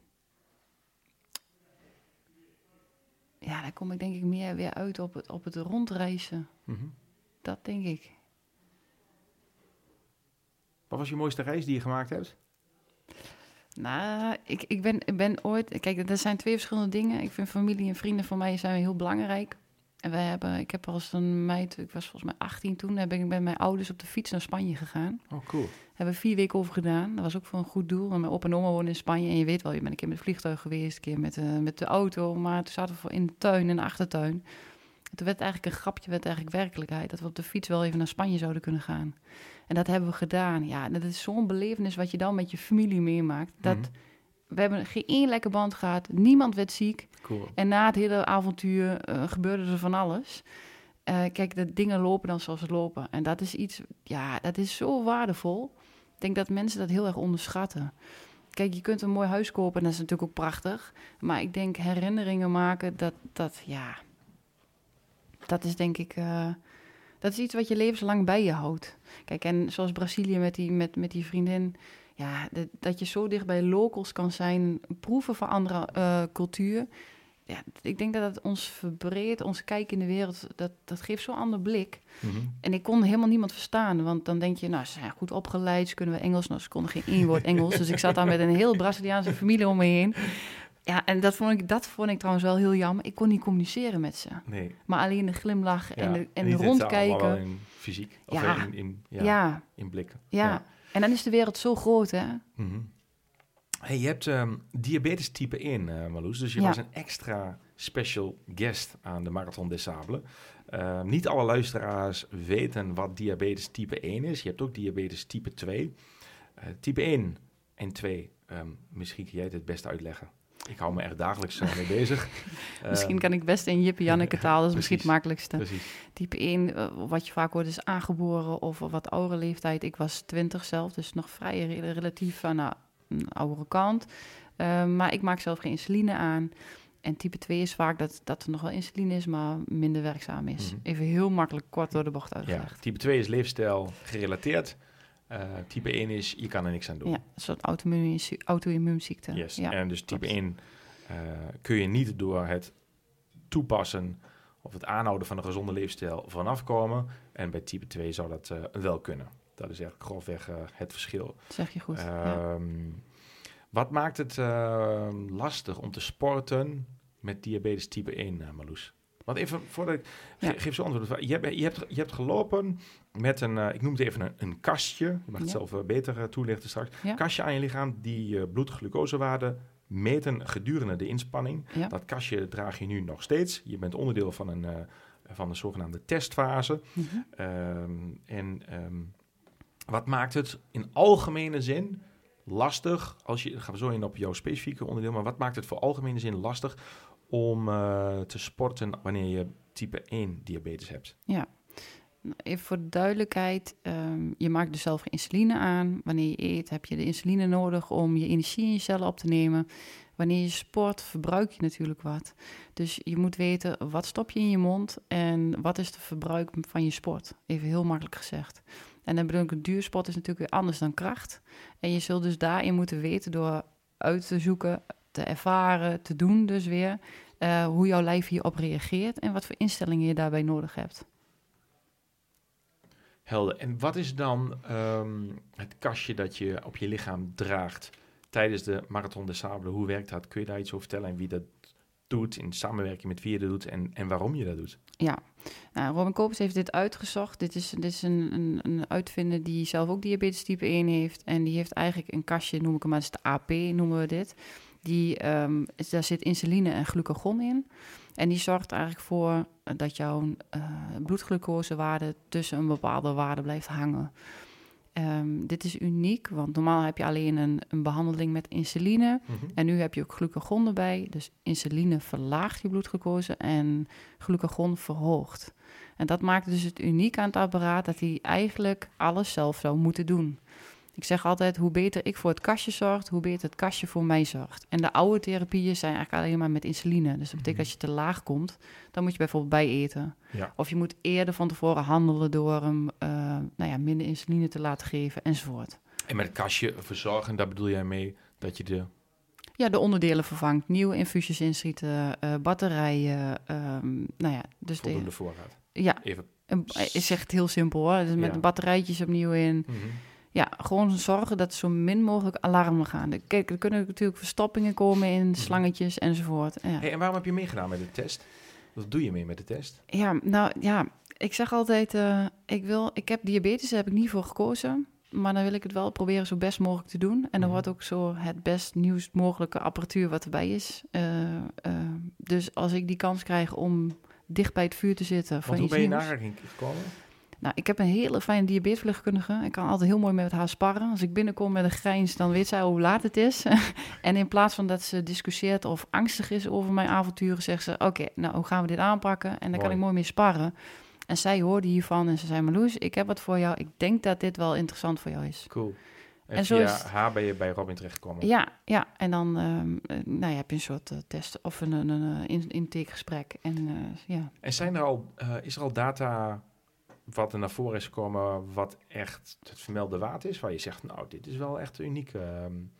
Ja, daar kom ik denk ik meer weer uit op het, op het rondreizen. Mm-hmm. Dat denk ik. Wat was je mooiste reis die je gemaakt hebt? Nou, ik, ik, ben, ik ben ooit... Kijk, er zijn twee verschillende dingen. Ik vind familie en vrienden van mij zijn heel belangrijk. En wij hebben... Ik heb als een meid... Ik was volgens mij achttien toen. Heb ik met mijn ouders op de fiets naar Spanje gegaan. Oh, cool. Hebben we vier weken over gedaan. Dat was ook voor een goed doel. En mijn opa en oma wonen in Spanje. En je weet wel, je bent een keer met het vliegtuig geweest. Een keer met, uh, met de auto. Maar toen zaten we in de tuin, in de achtertuin. En toen werd eigenlijk een grapje, werd eigenlijk werkelijkheid. Dat we op de fiets wel even naar Spanje zouden kunnen gaan. En dat hebben we gedaan. Ja, dat is zo'n belevenis wat je dan met je familie meemaakt. Dat, mm-hmm. We hebben geen één lekker band gehad. Niemand werd ziek. Cool. En na het hele avontuur uh, gebeurde er van alles. Uh, kijk, de dingen lopen dan zoals ze lopen. En dat is iets, ja, dat is zo waardevol. Ik denk dat mensen dat heel erg onderschatten. Kijk, je kunt een mooi huis kopen en dat is natuurlijk ook prachtig. Maar ik denk herinneringen maken, dat, dat ja... Dat is denk ik... Uh, dat is iets wat je levenslang bij je houdt. Kijk, en zoals Brazilië met die, met, met die vriendin... Ja, de, dat je zo dicht bij locals kan zijn... proeven van andere uh, cultuur... Ja, ik denk dat het ons verbreedt, ons kijk in de wereld... dat, dat geeft zo'n ander blik. Mm-hmm. En ik kon helemaal niemand verstaan. Want dan denk je, nou, ze zijn goed opgeleid... ze kunnen we Engels. Nou, ze konden geen één woord Engels. Dus ik zat daar met een heel Braziliaanse familie om me heen... Ja, en dat vond ik, dat vond ik trouwens wel heel jammer. Ik kon niet communiceren met ze. Nee. Maar alleen de glimlach en, ja, de, en, en rondkijken. In fysiek. Of ja. in, in, ja, ja. in blikken. Ja. ja, en dan is de wereld zo groot, hè? Mm-hmm. Hey, je hebt um, diabetes type één, uh, Marloes. Dus je ja. was een extra special guest aan de Marathon des Sables. Uh, niet alle luisteraars weten wat diabetes type één is. Je hebt ook diabetes type twee. Uh, type één en twee, um, misschien kun jij het het beste uitleggen. Ik hou me echt dagelijks uh, mee bezig. Misschien uh, kan ik best in Jippe Janneke taal, dat is misschien het makkelijkste. Precies. Type één, uh, wat je vaak hoort, is aangeboren of wat oudere leeftijd. Ik was twintig zelf, dus nog vrij re- relatief aan uh, een oudere kant. Uh, maar ik maak zelf geen insuline aan. En type twee is vaak dat, dat er nog wel insuline is, maar minder werkzaam is. Mm-hmm. Even heel makkelijk kort door de bocht uitgelegd. Ja, type twee is leefstijl gerelateerd. Uh, type één is, je kan er niks aan doen. Ja, een soort auto-immuunziekte. auto-immuunziekte. Yes. Ja, en dus type klopt. één uh, kun je niet door het toepassen of het aanhouden van een gezonde leefstijl vanaf komen. En bij type twee zou dat uh, wel kunnen. Dat is eigenlijk grofweg uh, het verschil. Zeg je goed. Uh, ja. Wat maakt het uh, lastig om te sporten met diabetes type één, uh, Marloes? Want even voordat ik ja. ge- geef zo antwoord. Je hebt, je, hebt, je hebt gelopen met een, uh, ik noem het even een, een kastje. Je mag het ja. zelf uh, beter uh, toelichten straks. Ja. Kastje aan je lichaam die uh, bloedglucosewaarde meten gedurende de inspanning. Ja. Dat kastje draag je nu nog steeds. Je bent onderdeel van een, uh, van een zogenaamde testfase. Mm-hmm. Um, en um, wat maakt het in algemene zin lastig, als je, dan gaan we zo in op jouw specifieke onderdeel, maar wat maakt het voor algemene zin lastig om uh, te sporten wanneer je type één diabetes hebt? Ja, even voor de duidelijkheid, um, je maakt dus zelf geen insuline aan. Wanneer je eet heb je de insuline nodig om je energie in je cellen op te nemen. Wanneer je sport verbruik je natuurlijk wat. Dus je moet weten, wat stop je in je mond en wat is het verbruik van je sport? Even heel makkelijk gezegd. En dan bedoel ik, duursport is natuurlijk weer anders dan kracht. En je zult dus daarin moeten weten door uit te zoeken, te ervaren, te doen dus weer, uh, hoe jouw lijf hierop reageert en wat voor instellingen je daarbij nodig hebt. Helder. En wat is dan um, het kastje dat je op je lichaam draagt tijdens de Marathon des Sables? Hoe werkt dat? Kun je daar iets over vertellen en wie dat doet, in samenwerking met wie je dat doet en, en waarom je dat doet? Ja, nou, Robin Kopers heeft dit uitgezocht. Dit is, dit is een, een, een uitvinder die zelf ook diabetes type één heeft. En die heeft eigenlijk een kastje, noem ik hem maar, dat is de A P, noemen we dit. Die, um, is, daar zit insuline en glucagon in. En die zorgt eigenlijk voor dat jouw uh, bloedglucosewaarde tussen een bepaalde waarde blijft hangen. Um, dit is uniek, want normaal heb je alleen een, een behandeling met insuline. Mm-hmm. En nu heb je ook glucagon erbij. Dus insuline verlaagt je bloedglucose en glucagon verhoogt. En dat maakt dus het uniek aan het apparaat dat hij eigenlijk alles zelf zou moeten doen. Ik zeg altijd, hoe beter ik voor het kastje zorg, hoe beter het kastje voor mij zorgt. En de oude therapieën zijn eigenlijk alleen maar met insuline. Dus dat betekent mm-hmm. als je te laag komt, dan moet je bijvoorbeeld bijeten. Ja. Of je moet eerder van tevoren handelen door hem uh, nou ja, minder insuline te laten geven enzovoort. En met het kastje verzorgen, daar bedoel jij mee dat je de... Ja, de onderdelen vervangt. Nieuwe infusies inschieten, uh, batterijen. Um, nou ja, dus voldoende de, voorraad. Ja, Even... een, is echt heel simpel hoor. Dus met ja. batterijtjes opnieuw in. Mm-hmm. Ja, gewoon zorgen dat er zo min mogelijk alarmen gaan. De- Kijk, er kunnen natuurlijk verstoppingen komen in slangetjes enzovoort. Ja, Hey, en waarom heb je meegedaan met de test? Wat doe je mee met de test? ja nou ja, ik zeg altijd, uh, ik, wil, ik heb diabetes, daar heb ik niet voor gekozen. Maar dan wil ik het wel proberen zo best mogelijk te doen. En dan Mhm. wordt ook zo het best nieuwst mogelijke apparatuur wat erbij is. Uh, uh, dus als ik die kans krijg om dicht bij het vuur te zitten... Want hoe ben je naar gekomen? Nou, ik heb een hele fijne diabetesverpleegkundige. Ik kan altijd heel mooi met haar sparren. Als ik binnenkom met een grijns, dan weet zij hoe laat het is. En in plaats van dat ze discussieert of angstig is over mijn avonturen, zegt ze, oké, okay, nou, hoe gaan we dit aanpakken? En dan mooi. Kan ik mooi mee sparren. En zij hoorde hiervan en ze zei, Marloes, ik heb wat voor jou. Ik denk dat dit wel interessant voor jou is. Cool. En, en via zo is haar ben je bij Robin terechtgekomen? Ja, ja. En dan um, nou, ja, heb je een soort uh, test of een, een, een in, intakegesprek. En, uh, ja. en zijn er al, uh, is er al data wat er naar voren is gekomen wat echt het vermelde waard is? Waar je zegt, nou, dit is wel echt uniek uh,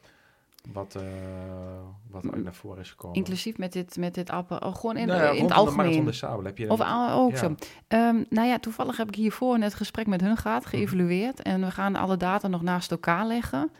wat, uh, wat er naar voren is gekomen. Inclusief met dit, met dit appen, oh, gewoon in, nou ja, in het algemeen. Marathon des Sables heb je... Of uh, ook ja. zo. Um, nou ja, toevallig heb ik hiervoor net gesprek met hun gehad, geëvalueerd. En we gaan alle data nog naast elkaar leggen.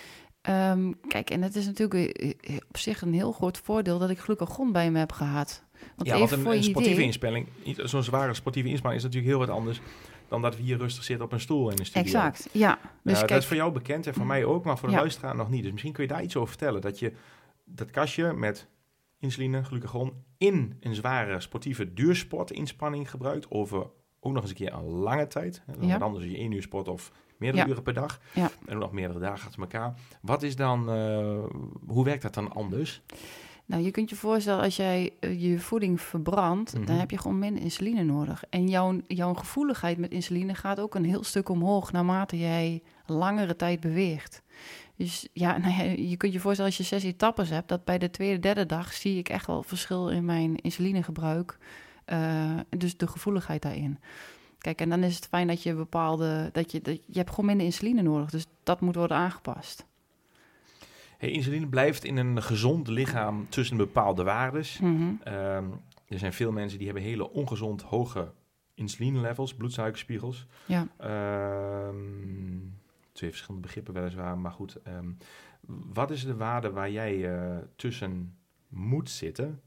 Um, kijk, en het is natuurlijk uh, op zich een heel groot voordeel dat ik glucagon bij me heb gehad. Want ja, want een, een sportieve idee, inspanning, zo'n zware sportieve inspanning is natuurlijk heel wat anders dan dat we hier rustig zitten op een stoel in de studio. Exact, ja. Dus uh, kijk, dat is voor jou bekend en voor mij ook, maar voor de ja. luisteraar nog niet. Dus misschien kun je daar iets over vertellen. Dat je dat kastje met insuline, glucagon in een zware sportieve duursportinspanning gebruikt over ook nog eens een keer een lange tijd. Dan ja. anders je één uur sport of meerdere ja. uren per dag. Ja. En nog meerdere dagen achter elkaar. Wat is dan, uh, hoe werkt dat dan anders? Nou, je kunt je voorstellen, als jij uh, je voeding verbrandt, mm-hmm. dan heb je gewoon minder insuline nodig. En jouw, jouw gevoeligheid met insuline gaat ook een heel stuk omhoog naarmate jij langere tijd beweegt. Dus ja, nou ja, je kunt je voorstellen als je zes etappes hebt, dat bij de tweede, derde dag zie ik echt wel verschil in mijn insulinegebruik. Uh, dus de gevoeligheid daarin. Kijk, en dan is het fijn dat je bepaalde, dat je, dat, je hebt gewoon minder insuline nodig. Dus dat moet worden aangepast. Hey, insuline blijft in een gezond lichaam tussen bepaalde waardes. Mm-hmm. Um, er zijn veel mensen die hebben hele ongezond hoge insuline-levels, bloedsuikerspiegels. Ja. Um, twee verschillende begrippen weliswaar, maar goed. Um, wat is de waarde waar jij uh, tussen moet zitten?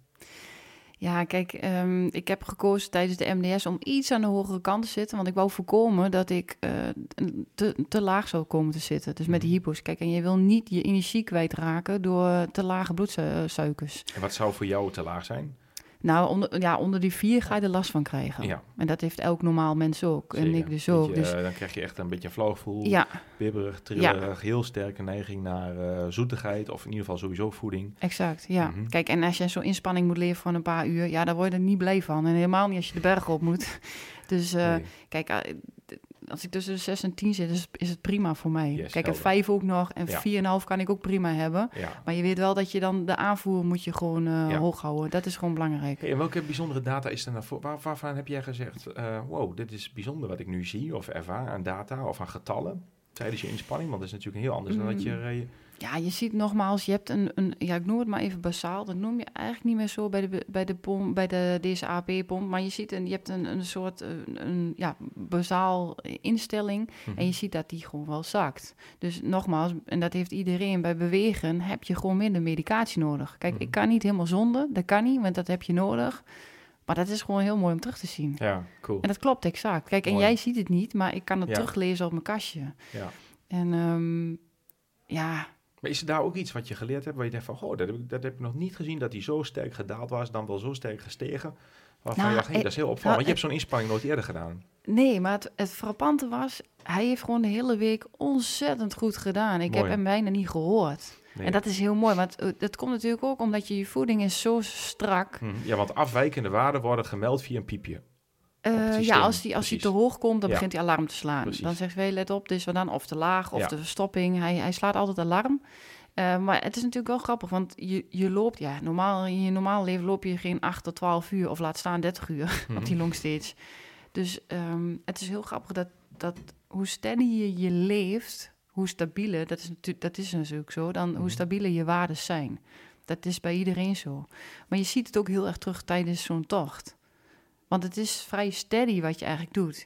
Ja, kijk, um, ik heb gekozen tijdens de M D S om iets aan de hogere kant te zitten. Want ik wou voorkomen dat ik uh, te, te laag zou komen te zitten. Dus met de hypo's. Kijk, en je wil niet je energie kwijtraken door te lage bloedsuikers. En wat zou voor jou te laag zijn? Nou, onder, ja, onder die vier ga je er last van krijgen. Ja. En dat heeft elk normaal mens ook. Zeker. En ik dus ook. Beetje, dus... uh, dan krijg je echt een beetje een flauw gevoel. Ja. Bibberig, trillerig, ja. heel sterke neiging naar uh, zoetigheid. Of in ieder geval sowieso voeding. Exact, ja. Mm-hmm. Kijk, en als je zo'n inspanning moet leveren van een paar uur, ja, daar word je er niet blij van. En helemaal niet als je de berg op moet. Dus uh, nee. kijk, uh, als ik tussen de zes en tien zit, is, is het prima voor mij. Yes, kijk, en vijf ook nog. En ja. vier en een half kan ik ook prima hebben. Ja. Maar je weet wel dat je dan de aanvoer moet je gewoon uh, ja. hoog houden. Dat is gewoon belangrijk. Hey, en welke bijzondere data is er nou voor? Waar, waarvan heb jij gezegd, uh, wow, dit is bijzonder wat ik nu zie of ervaar aan data of aan getallen tijdens je inspanning? Want dat is natuurlijk heel anders mm. dan dat je... Uh, Ja, je ziet nogmaals, je hebt een, een, ja, ik noem het maar even basaal. Dat noem je eigenlijk niet meer zo bij de, bij de, pomp, bij de D S A P-pomp. Maar je ziet een, je hebt een, een soort een, een, ja, basaal instelling. Mm-hmm. En je ziet dat die gewoon wel zakt. Dus nogmaals, en dat heeft iedereen bij bewegen, heb je gewoon minder medicatie nodig. Kijk, mm-hmm. ik kan niet helemaal zonder, dat kan niet, want dat heb je nodig. Maar dat is gewoon heel mooi om terug te zien. Ja, cool. En dat klopt exact. Kijk, mooi. En jij ziet het niet, maar ik kan het ja. teruglezen op mijn kastje. Ja. En um, ja... Maar is er daar ook iets wat je geleerd hebt waar je denkt van, oh, dat heb ik, dat heb ik nog niet gezien, dat die zo sterk gedaald was, dan wel zo sterk gestegen, waarvan nou, je dacht, hey, dat is heel opvallend, nou, want je hebt zo'n inspanning nooit eerder gedaan. Nee, maar het, het frappante was, hij heeft gewoon de hele week ontzettend goed gedaan. Ik mooi. heb hem bijna niet gehoord. Nee. En dat is heel mooi, want dat komt natuurlijk ook omdat je je voeding is zo strak. Hm, ja, want afwijkende waarden worden gemeld via een piepje. Uh, ja, als die, als die te hoog komt, dan ja. begint hij alarm te slaan. Precies. Dan zegt hij, let op, dit is wat dan, of te laag, of ja. de verstopping. Hij, hij slaat altijd alarm. Uh, maar het is natuurlijk wel grappig, want je, je loopt, ja, normaal, in je normaal leven loop je geen acht tot twaalf uur, of laat staan dertig uur mm-hmm. op die longstage. Dus um, het is heel grappig dat, dat hoe steady je, je leeft, hoe stabieler, dat is, natu- dat is natuurlijk zo, dan mm-hmm. hoe stabieler je waarden zijn. Dat is bij iedereen zo. Maar je ziet het ook heel erg terug tijdens zo'n tocht. Want het is vrij steady wat je eigenlijk doet.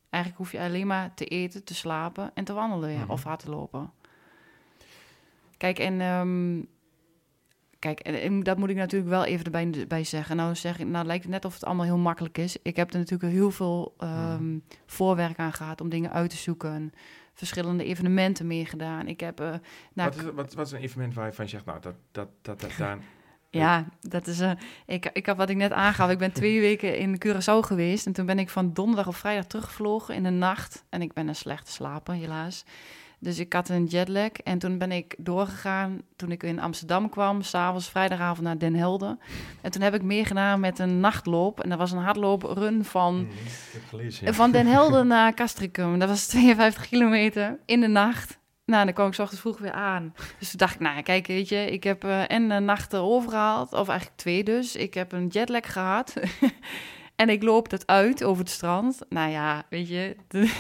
Eigenlijk hoef je alleen maar te eten, te slapen en te wandelen, ja, Mm-hmm. of hard te lopen. Kijk, en... Um, Kijk, en, en dat moet ik natuurlijk wel even erbij bij zeggen. Nou, zeg, nou lijkt het net of het allemaal heel makkelijk is. Ik heb er natuurlijk heel veel um, mm. voorwerk aan gehad om dingen uit te zoeken. Verschillende evenementen meegedaan. Ik heb... Uh, nou, wat, is, wat, wat is een evenement waarvan je zegt, nou, dat... dat, dat, dat daar... Ja, dat is... Uh, ik, ik had wat ik net aangaf. Ik ben twee weken in Curaçao geweest. En toen ben ik van donderdag op vrijdag teruggevlogen in de nacht. En ik ben een slechte slaper, helaas. Dus ik had een jetlag en toen ben ik doorgegaan. Toen ik in Amsterdam kwam, s'avonds vrijdagavond naar Den Helder. En toen heb ik meegedaan met een nachtloop. En dat was een hardlooprun van, mm, gelezen, ja. van Den Helder naar Castricum. Dat was tweeënvijftig kilometer in de nacht. Nou, dan kwam ik 's ochtends vroeg weer aan. Dus toen dacht ik, nou kijk, weet je, ik heb uh, en een nacht overgehaald. Of eigenlijk twee dus. Ik heb een jetlag gehad. En ik loop dat uit over het strand. Nou ja, weet je...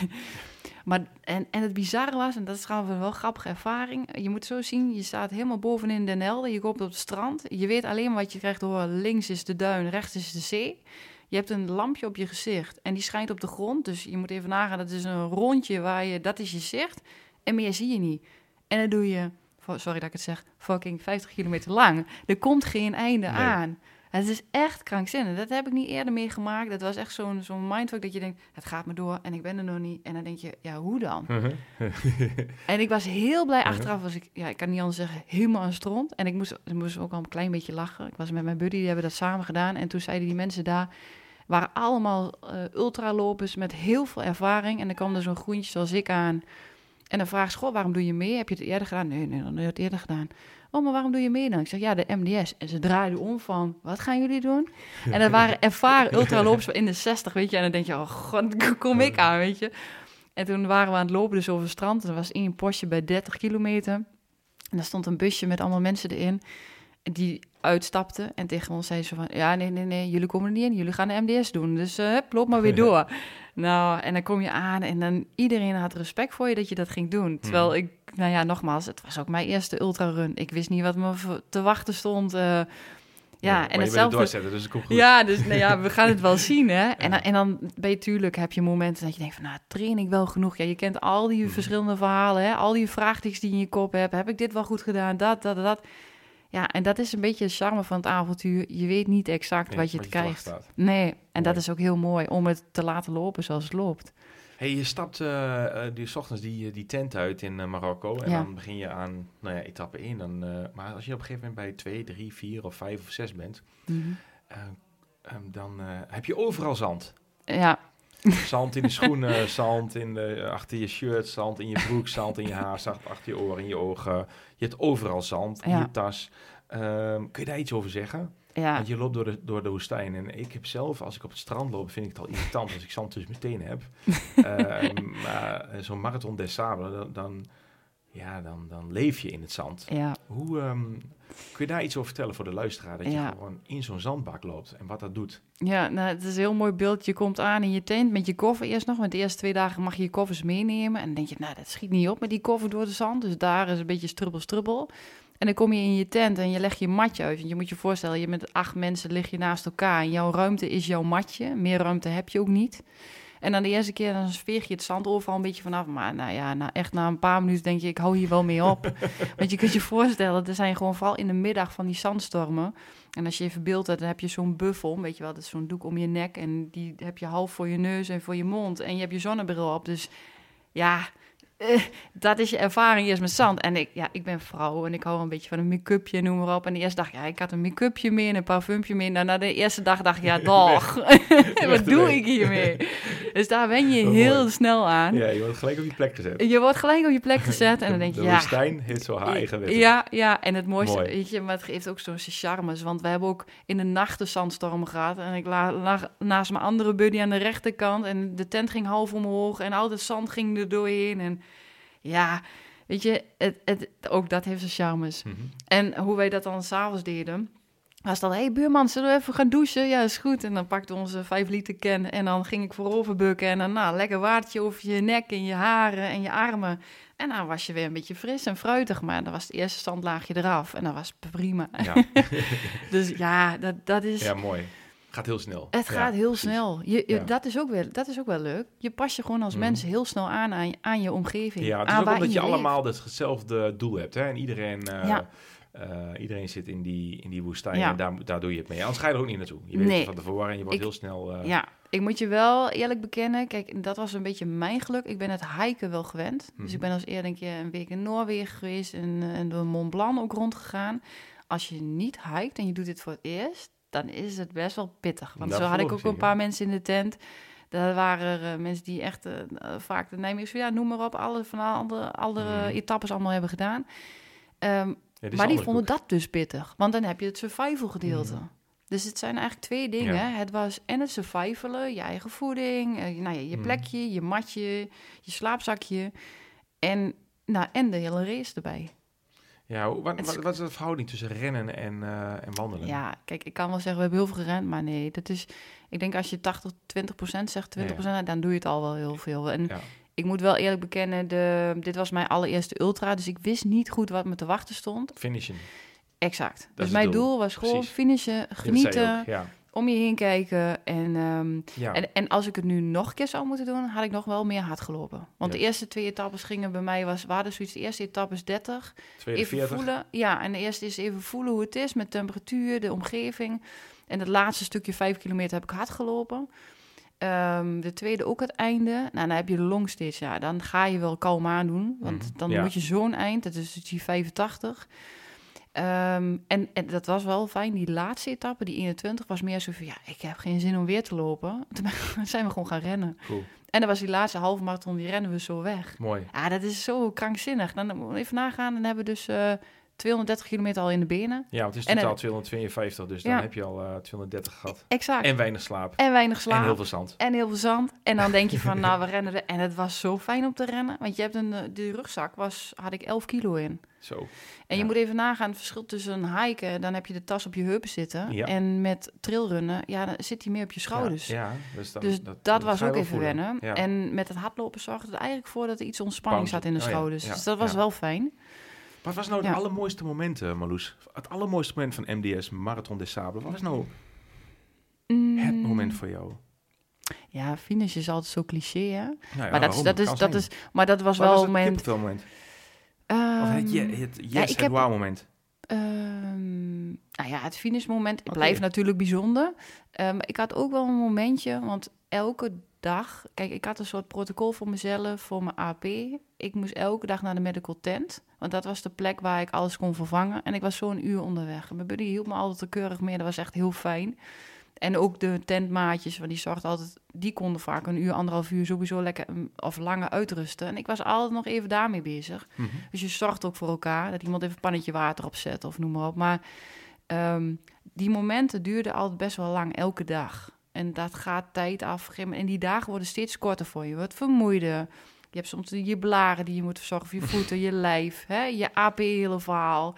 Maar, en, en het bizarre was, en dat is trouwens wel een grappige ervaring... je moet zo zien, je staat helemaal bovenin Den Helder... je komt op het strand, je weet alleen wat je krijgt... door links is de duin, rechts is de zee. Je hebt een lampje op je gezicht en die schijnt op de grond... dus je moet even nagaan, dat is een rondje waar je... dat is je zicht en meer zie je niet. En dan doe je, sorry dat ik het zeg... fucking vijftig kilometer lang. Er komt geen einde nee. aan... Het is echt krankzinnig. Dat heb ik niet eerder meegemaakt. Dat was echt zo'n, zo'n mindfuck dat je denkt... het gaat me door en ik ben er nog niet. En dan denk je, ja, hoe dan? Uh-huh. En ik was heel blij. Achteraf was ik, ja, ik kan niet anders zeggen, helemaal een stront. En ik moest, ik moest ook al een klein beetje lachen. Ik was met mijn buddy, die hebben dat samen gedaan. En toen zeiden die mensen daar... waren allemaal uh, ultralopers met heel veel ervaring. En dan kwam er zo'n groentje zoals ik aan. En dan vraag je, goh, waarom doe je mee? Heb je het eerder gedaan? Nee, nee, dan heb je het eerder gedaan. Oh, maar waarom doe je mee dan? Ik zeg, ja, de M D S. En ze draaiden om van, wat gaan jullie doen? En dat waren ervaren ultralopers in de zestig, weet je. En dan denk je, oh god, kom ik aan, weet je. En toen waren we aan het lopen dus over het strand. Er was één postje bij dertig kilometer. En daar stond een busje met allemaal mensen erin. Die uitstapten. En tegen ons zeiden ze van, ja, nee, nee, nee, jullie komen er niet in. Jullie gaan de M D S doen. Dus uh, hup, loop maar weer door. Nou, en dan kom je aan en dan iedereen had respect voor je dat je dat ging doen. Terwijl ik, nou ja, nogmaals, het was ook mijn eerste ultrarun. Ik wist niet wat me te wachten stond. Uh, ja, ja, en hetzelfde. doorzetten, dus het komt goed. Ja, dus nou ja, we gaan het wel zien, hè. En, dan, en dan ben je tuurlijk, heb je momenten dat je denkt van, nou, train ik wel genoeg? Ja, je kent al die verschillende verhalen, hè. Al die vraagtekens die je in je kop hebt. Heb ik dit wel goed gedaan? Dat, dat, dat. Ja, en dat is een beetje de charme van het avontuur. Je weet niet exact nee, wat je wat te je krijgt. Nee, en mooi. Dat is ook heel mooi om het te laten lopen zoals het loopt. Hey, je stapt uh, die 's ochtends die, die tent uit in uh, Marokko en ja. dan begin je aan, nou ja, etappe één. Dan, uh, maar als je op een gegeven moment bij twee, drie, vier of vijf of zes bent, mm-hmm. uh, um, dan uh, heb je overal zand. Ja. Zand in de schoenen, zand in de, achter je shirt, zand in je broek, zand in je haar, zand achter je oren, in je ogen. Je hebt overal zand in ja. je tas. Um, kun je daar iets over zeggen? Ja. Want je loopt door de, door de woestijn. En ik heb zelf, als ik op het strand loop, vind ik het al irritant als ik zand dus meteen heb. uh, maar zo'n marathon des Sables, dan, dan, ja, dan, dan leef je in het zand. Ja. Hoe, um, kun je daar iets over vertellen voor de luisteraar? Dat ja. je gewoon in zo'n zandbak loopt en wat dat doet? Ja, nou, het is een heel mooi beeld. Je komt aan in je tent met je koffer eerst nog. Want de eerste twee dagen mag je je koffers meenemen. En dan denk je, nou, dat schiet niet op met die koffer door de zand. Dus daar is een beetje strubbel, strubbel. En dan kom je in je tent en je legt je matje uit. Want je moet je voorstellen, je met acht mensen lig je naast elkaar. En jouw ruimte is jouw matje. Meer ruimte heb je ook niet. En dan de eerste keer dan veeg je het zand overal een beetje vanaf. Maar nou ja, nou echt na een paar minuten denk je, ik hou hier wel mee op. Want je kunt je voorstellen, er zijn gewoon vooral in de middag van die zandstormen. En als je je verbeeldt, dan heb je zo'n buffel, weet je wel, dat is zo'n doek om je nek. En die heb je half voor je neus en voor je mond. En je hebt je zonnebril op. Dus ja, uh, dat is je ervaring eerst met zand. En ik, ja, ik ben vrouw en ik hou een beetje van een make-upje, noem maar op. En de eerste dag, ja, ik had een make-upje mee en een parfumpje mee. Nou, na de eerste dag dacht ik, ja, doch. Wat doe ik hiermee? Dus daar ben je heel mooi. snel aan. Ja, je wordt gelijk op je plek gezet. Je wordt gelijk op je plek gezet en dan denk je, de ja. De woestijn heeft zo haar eigen wet. Ja, ja, en het mooiste, mooi. weet je, maar het geeft ook zo'n charmes. Want we hebben ook in de nacht de zandstorm gehad. En ik lag, lag naast mijn andere buddy aan de rechterkant. En de tent ging half omhoog en al het zand ging er doorheen. En ja, weet je, het, het, ook dat heeft zijn charmes. Mm-hmm. En hoe wij dat dan 's avonds deden, was dan, hé hey, buurman, zullen we even gaan douchen? Ja, is goed. En dan pakte onze vijf liter can en dan ging ik voorover bukken. En dan, nou, lekker watertje over je nek en je haren en je armen. En dan was je weer een beetje fris en fruitig. Maar dan was het eerste zandlaagje eraf en dan was het prima. Ja. Dus ja, dat, dat is... Ja, mooi. Gaat heel snel. Het ja, gaat heel precies. snel. Je, je, Ja. dat, is ook weer, dat is ook wel leuk. Je pas je gewoon als Mm. mens heel snel aan aan, aan je omgeving. Ja, het is aan ook waarin omdat je leeft. allemaal hetzelfde doel hebt. Hè? En iedereen, uh, Ja. uh, iedereen zit in die, in die woestijn Ja. en daar, daar doe je het mee. Anders ga je er ook niet naartoe. Je weet Nee. het van tevoren en je wordt Ik- heel snel... Uh, Ja, ik moet je wel eerlijk bekennen. Kijk, dat was een beetje mijn geluk. Ik ben het hiken wel gewend. Mhm. Dus ik ben als eerder een keer een week in Noorwegen geweest en, uh, en door Mont Blanc ook rondgegaan. Als je niet hikt en je doet dit voor het eerst, dan is het best wel pittig. Want Dat zo had ik geloof ook ik een paar zeker. mensen in de tent. Daar waren er uh, mensen die echt uh, vaak de Nijmegen, ja, noem maar op, alle van alle, alle Mhm. etappes allemaal hebben gedaan. Um, ja, dit is maar de die andere vonden koek. dat dus pittig. Want dan heb je het survival gedeelte. Mhm. Dus het zijn eigenlijk twee dingen. Ja. Het was en het survivalen, je eigen voeding, uh, nou ja, je Mhm. plekje, je matje, je slaapzakje. En, nou, en de hele race erbij. Ja, hoe- wat, Het wat, is- wat is de verhouding tussen rennen en, uh, en wandelen? Ja, kijk, ik kan wel zeggen, we hebben heel veel gerend, maar nee, dat is... Ik denk als je tachtig, twintig procent zegt, twintig procent, dan doe je het al wel heel veel. En Ja. ik moet wel eerlijk bekennen, de, dit was mijn allereerste ultra, dus ik wist niet goed wat me te wachten stond. Finishen. Exact. is Dus het mijn doel. doel was gewoon Precies. finishen, Dat zei je genieten, ook, Ja. om je heen kijken. En, um, Ja. en, en als ik het nu nog een keer zou moeten doen, had ik nog wel meer hard gelopen. Want Ja. de eerste twee etappes gingen bij mij, was, waren zoiets, de eerste etappe is dertig. Even tweeënveertig. voelen. Ja, en de eerste is even voelen hoe het is met temperatuur, de omgeving. En het laatste stukje vijf kilometer heb ik hard gelopen. Um, de tweede ook het einde. Nou, dan heb je de longstage. Ja, dan ga je wel kalm aan doen. Want Mhm. dan Ja. moet je zo'n eind. Dat is die vijfentachtig. Um, en, en dat was wel fijn. Die laatste etappe, die eenentwintig, was meer zo van... Ja, ik heb geen zin om weer te lopen. Toen zijn we gewoon gaan rennen. Cool. En dan was die laatste halve marathon, die rennen we zo weg. Mooi. Ja, dat is zo krankzinnig. Dan moeten we even nagaan. Dan hebben we dus uh, tweehonderddertig kilometer al in de benen. Ja, want het is En, totaal uh, tweehonderdtweeënvijftig, dus dan ja. heb je al uh, tweehonderddertig gehad. Exact. En weinig slaap. En weinig slaap. En heel veel zand. En heel veel zand. En dan denk je van, nou, we rennen er. En het was zo fijn om te rennen. Want je hebt een, de rugzak, was, had ik elf kilo in. Zo. En je Ja. moet even nagaan, het verschil tussen een hiken, dan heb je de tas op je heupen zitten. Ja. En met trailrunnen, ja, dan zit hij meer op je schouders. Ja, ja, dus, dan, Dus dat, dat was ga je ook wel even voelen. wennen. Ja. En met het hardlopen zorgde het eigenlijk voor dat er iets ontspanning Pauze. zat in de Oh ja, schouders. ja, Dus dat was ja. wel fijn. Wat was nou het Ja. allermooiste moment, uh, Marloes? Het allermooiste moment van M D S, Marathon des Sables. Wat was nou Mm, het moment voor jou? Ja, finish is altijd zo cliché, hè? Nou ja, maar, dat, is, waarom? dat is, Kan dat zijn. is, maar dat was Wat wel was een het moment... kippenvelmoment? Um, Of het, je- het yes, ja, ik het heb- wow moment? Um, nou ja, het finishmoment Oké. blijft natuurlijk bijzonder. Um, ik had ook wel een momentje, want elke dag... Kijk, ik had een soort protocol voor mezelf, voor mijn A P. Ik moest elke dag naar de medical tent. Want dat was de plek waar ik alles kon vervangen. En ik was zo'n uur onderweg. En mijn buddy hielp me altijd te keurig mee. Dat was echt heel fijn. En ook de tentmaatjes, want die zorgden altijd... Die konden vaak een uur, anderhalf uur sowieso lekker... um, of langer uitrusten. En ik was altijd nog even daarmee bezig. Mhm. Dus je zorgt ook voor elkaar. Dat iemand even een pannetje water opzet of noem maar op. Maar um, die momenten duurden altijd best wel lang, elke dag. En dat gaat tijd af. En die dagen worden steeds korter voor je. Je wordt vermoeider. Je hebt soms je blaren die je moet verzorgen voor je voeten, je lijf. Hè? Je A P hele verhaal.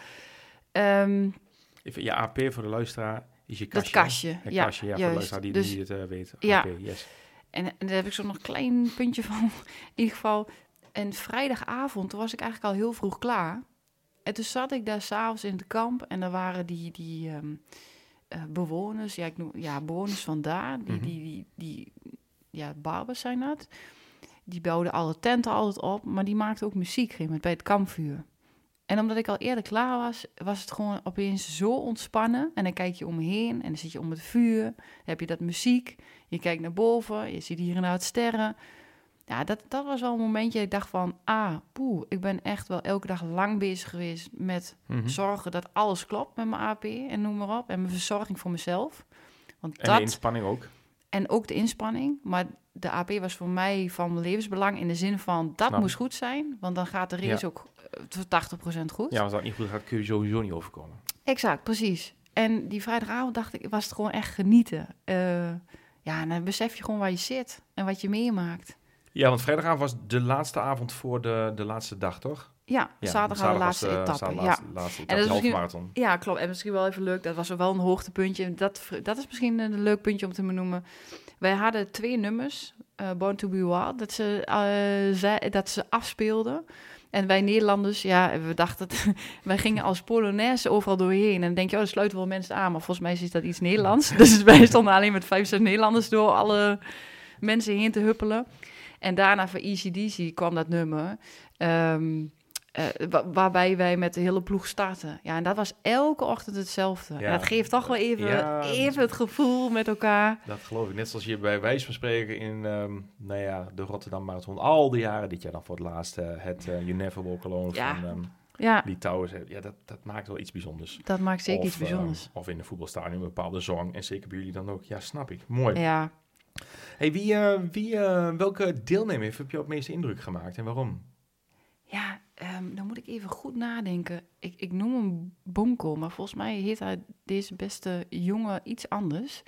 Um, Even, je A P voor de luisteraar is je Dat kastje. kastje, Het ja, kastje, ja, voor de juist. luisteraar die, Dus- die het uh, weet. ja. A P, yes. En, en daar heb ik zo nog een klein puntje van. In ieder geval, en vrijdagavond, toen was ik eigenlijk al heel vroeg klaar. En toen zat ik daar s'avonds in het kamp en er waren die, die um, uh, bewoners, ja, ik noem, ja, bewoners van daar, die, Mhm. die, die, die, ja, barbers zijn dat. Die bouwden alle tenten altijd op, maar die maakten ook muziek moment, bij het kampvuur. En omdat ik al eerder klaar was, was het gewoon opeens zo ontspannen. En dan kijk je om me heen en dan zit je om het vuur. Dan heb je dat muziek. Je kijkt naar boven, je ziet hier en daar het sterren. Ja, dat, dat was wel een momentje dat ik dacht van... Ah, poeh, ik ben echt wel elke dag lang bezig geweest met Mhm. zorgen dat alles klopt met mijn A P en noem maar op. En mijn verzorging voor mezelf. Want En dat, de inspanning ook. en ook de inspanning. Maar de A P was voor mij van levensbelang in de zin van... Dat Snap. moest goed zijn, want dan gaat de race Ja. ook uh, tot tachtig procent goed. Ja, als dat niet goed gaat, kun je sowieso niet overkomen. Exact, precies. En die vrijdagavond dacht ik, was het gewoon echt genieten. Uh, ja, en dan besef je gewoon waar je zit en wat je meemaakt. Ja, want vrijdagavond was de laatste avond voor de, de laatste dag, toch? Ja, Ja, zaterdag aan de was laatste de- etappe. zaterdag Ja. laatste, laatste En etappe, dat is de halve misschien- marathon. ja, klopt. En misschien wel even leuk, dat was wel een hoogtepuntje. Dat, dat is misschien een leuk puntje om te benoemen. Wij hadden twee nummers, uh, Born to be Wild, dat ze, uh, zei, dat ze afspeelden. En wij Nederlanders, ja, we dachten, wij gingen als Polonaise overal doorheen. En dan denk je, oh, dan sluiten wel mensen aan. Maar volgens mij is dat iets Nederlands. Dus wij stonden alleen met vijf, zes Nederlanders door alle mensen heen te huppelen. En daarna voor A C D C kwam dat nummer. Um, uh, wa- waarbij wij met de hele ploeg starten. Ja, en dat was elke ochtend hetzelfde. Ja. En dat geeft toch wel even, Ja. even het gevoel met elkaar. Dat geloof ik. Net zoals je bij wijze van spreken in um, nou ja, de Rotterdam Marathon al die jaren, dit jaar dan voor het laatst, uh, het uh, You Never Walk Alone Ja. van um, Ja, Litouwen. Ja, dat, dat maakt wel iets bijzonders. dat maakt zeker of, iets bijzonders. Uh, of in een voetbalstadion een bepaalde zang. En zeker bij jullie dan ook. Ja, snap ik. Mooi. Ja, Hey, wie, uh, wie, uh, welke deelnemer heeft op jou het meeste indruk gemaakt en waarom? ja um, dan moet ik even goed nadenken. Ik, ik noem hem Bonko, maar volgens mij heet hij deze beste jongen iets anders.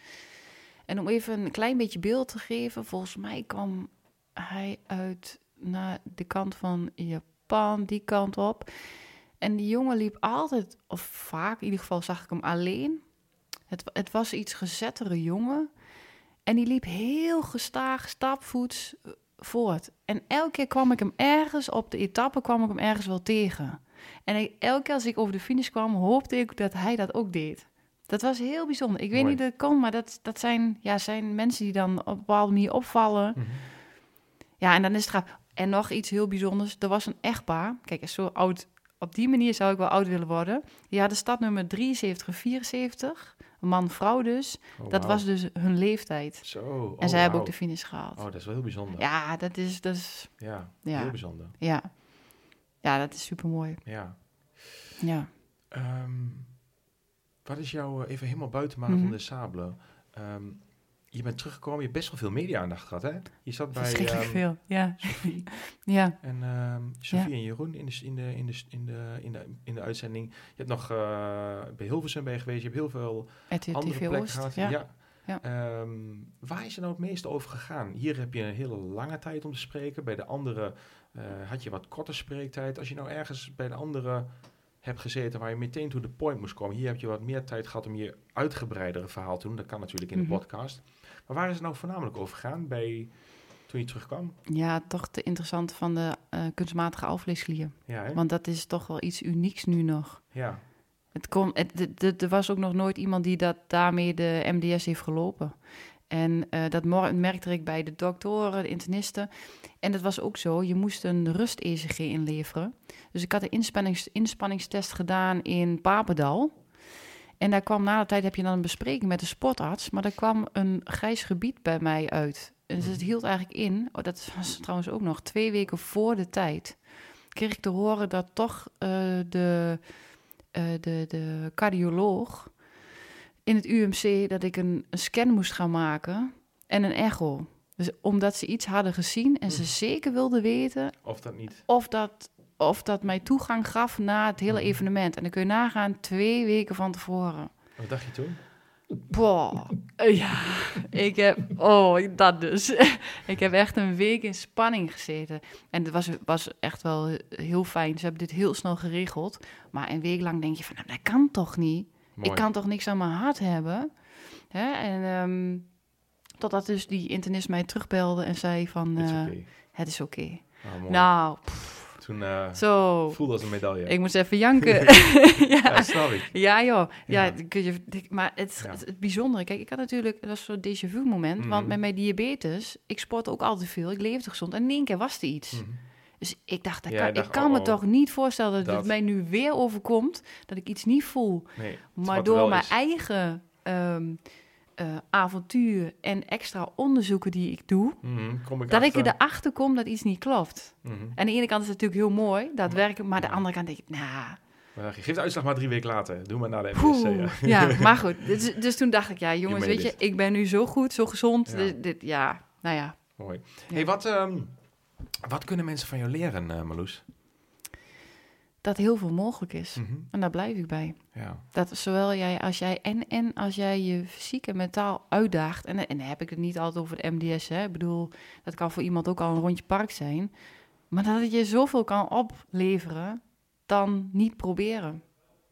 En om even een klein beetje beeld te geven, volgens mij kwam hij uit naar de kant van Japan, die kant op. En die jongen liep altijd, of vaak in ieder geval zag ik hem alleen. Het, het was iets gezettere jongen. En die liep heel gestaag, stapvoets uh, voort. En elke keer kwam ik hem ergens, op de etappe kwam ik hem ergens wel tegen. En ik, elke keer als ik over de finish kwam, hoopte ik dat hij dat ook deed. Dat was heel bijzonder. Ik weet Mooi. niet hoe dat komt, maar dat, dat zijn, ja, zijn mensen die dan op een bepaalde manier opvallen. Mm-hmm. Ja, en dan is het gaaf. En nog iets heel bijzonders. Er was een echtpaar. Kijk, zo oud, op die manier zou ik wel oud willen worden. Die hadden stadnummer drieënzeventig en vierenzeventig. Een man-vrouw dus. Oh, Dat wauw. was dus hun leeftijd. Zo. Oh, En zij hebben ook wauw. de finish gehaald. Oh, dat is wel heel bijzonder. Ja, dat is, dat is, Ja, Ja. heel bijzonder. ja. Ja, dat is super mooi. Ja. Ja. Um, wat is jouw, uh, even helemaal buiten Marathon Mhm. des Sables. Um, je bent teruggekomen, je hebt best wel veel media-aandacht gehad, hè? Je zat bij Verschrikkelijk um, veel. Ja. Sophie Ja. en um, Sophie Ja. en Jeroen in de, in, de, in, de, in, de, in, de, in de uitzending. Je hebt nog uh, bij Hilversum ben je geweest, je hebt heel veel R T andere V plekken Oost. gehad. Ja. Ja. Ja. Um, waar is er nou het meeste over gegaan? Hier heb je een hele lange tijd om te spreken. Bij de andere uh, had je wat korter spreektijd. Als je nou ergens bij de andere hebt gezeten waar je meteen to the point moest komen. Hier heb je wat meer tijd gehad om je uitgebreidere verhaal te doen. Dat kan natuurlijk in de Mhm. podcast. Maar waar is het nou voornamelijk over gegaan bij, toen je terugkwam? Ja, toch te interessant van de uh, kunstmatige alvleesklier. Ja, hè? Want dat is toch wel iets unieks nu nog. Ja. Het kon, het, het, het- er was ook nog nooit iemand die dat daarmee de M D S heeft gelopen. En uh, dat mor- merkte ik bij de doktoren, de internisten. En dat was ook zo, je moest een rust-E C G inleveren. Dus ik had een inspannings, inspanningstest gedaan in Papendal. En daar kwam na de tijd, heb je dan een bespreking met de sportarts. Maar daar kwam een grijs gebied bij mij uit. En dus het hield eigenlijk in, oh, dat was trouwens ook nog twee weken voor de tijd, kreeg ik te horen dat toch uh, de, uh, de, de cardioloog in het U M C, dat ik een, een scan moest gaan maken en een echo. Dus omdat ze iets hadden gezien en ze zeker wilden weten Of dat niet? of dat, of dat mij toegang gaf na het hele Mhm. evenement. En dan kun je nagaan, twee weken van tevoren. Wat dacht je toen? Boah, ja, ik heb, oh, dat dus. Ik heb echt een week in spanning gezeten. En het was, was echt wel heel fijn. Ze hebben dit heel snel geregeld. Maar een week lang denk je van, nou, dat kan toch niet? Mooi. Ik kan toch niks aan mijn hart hebben? Hè? En um, totdat dus die internist mij terugbelde en zei van, Het is uh, oké. het is oké. Okay. Oh, mooi. Nou, pff, Toen uh, zo. voelde als een medaille. Ik moest even janken. Ja, ja. snap ik. Ja, joh. Ja, Ja. dan kun je, maar het, Ja. het, het bijzondere... Kijk, ik had natuurlijk... Dat was zo'n déjà vu moment. Mhm. Want met mijn diabetes... Ik sportte ook altijd veel. Ik leefde gezond. En in één keer was er iets. Mhm. Dus ik dacht... Dat Ja, kan, ik dacht, ik kan oh, me oh. toch niet voorstellen... Dat, Dat. het mij nu weer overkomt... Dat ik iets niet voel. Nee, het Maar wat er wel door mijn is. eigen... Um, uh, avontuur en extra onderzoeken die ik doe... Mhm, kom ik dat achter. ik erachter kom dat iets niet klopt. Mhm. En de ene kant is het natuurlijk heel mooi... daadwerkelijk, maar de Ja. andere kant denk ik... Nou... Maar dan geef de uitslag maar drie weken later. Doe maar na de M D S. Poeh, Ja. ja, maar goed. Dus, dus toen dacht ik, ja, jongens, made weet je, it. ik ben nu zo goed, zo gezond. Ja. Dit, dit, ja, nou ja. Mooi. Ja. Hey, wat, um, wat kunnen mensen van jou leren, uh, Marloes? Dat heel veel mogelijk is. Mhm. En daar blijf ik bij. Ja. Dat zowel jij als jij en, en als jij je fysiek en mentaal uitdaagt. En, en dan heb ik het niet altijd over de M D S. Hè. Ik bedoel, dat kan voor iemand ook al een rondje park zijn. Maar dat het je zoveel kan opleveren, dan niet proberen.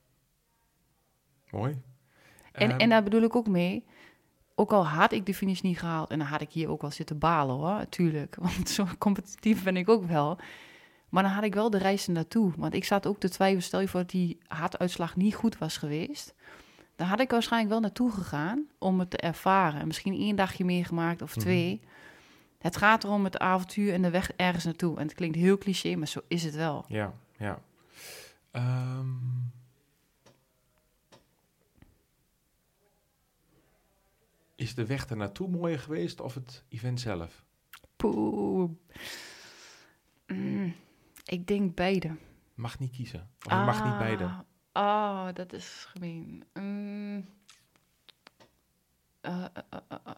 Mooi. En, Ehm, en daar bedoel ik ook mee. Ook al had ik de finish niet gehaald... en dan had ik hier ook wel zitten balen, hoor. Tuurlijk, want zo competitief ben ik ook wel. Maar dan had ik wel de reis er naartoe. Want ik zat ook te twijfelen, stel je voor dat die hartuitslag niet goed was geweest. Dan had ik waarschijnlijk wel naartoe gegaan om het te ervaren. En misschien één dagje meegemaakt of twee. Mm-hmm. Het gaat erom het avontuur en de weg ergens naartoe. En het klinkt heel cliché, maar zo is het wel. Ja, ja. Um... Is de weg er naartoe mooier geweest of het event zelf? Poeh. Mm, ik denk beide. Mag niet kiezen. Of ah, mag niet beide. Oh, dat is gemeen. Mm. Uh, uh, uh, uh.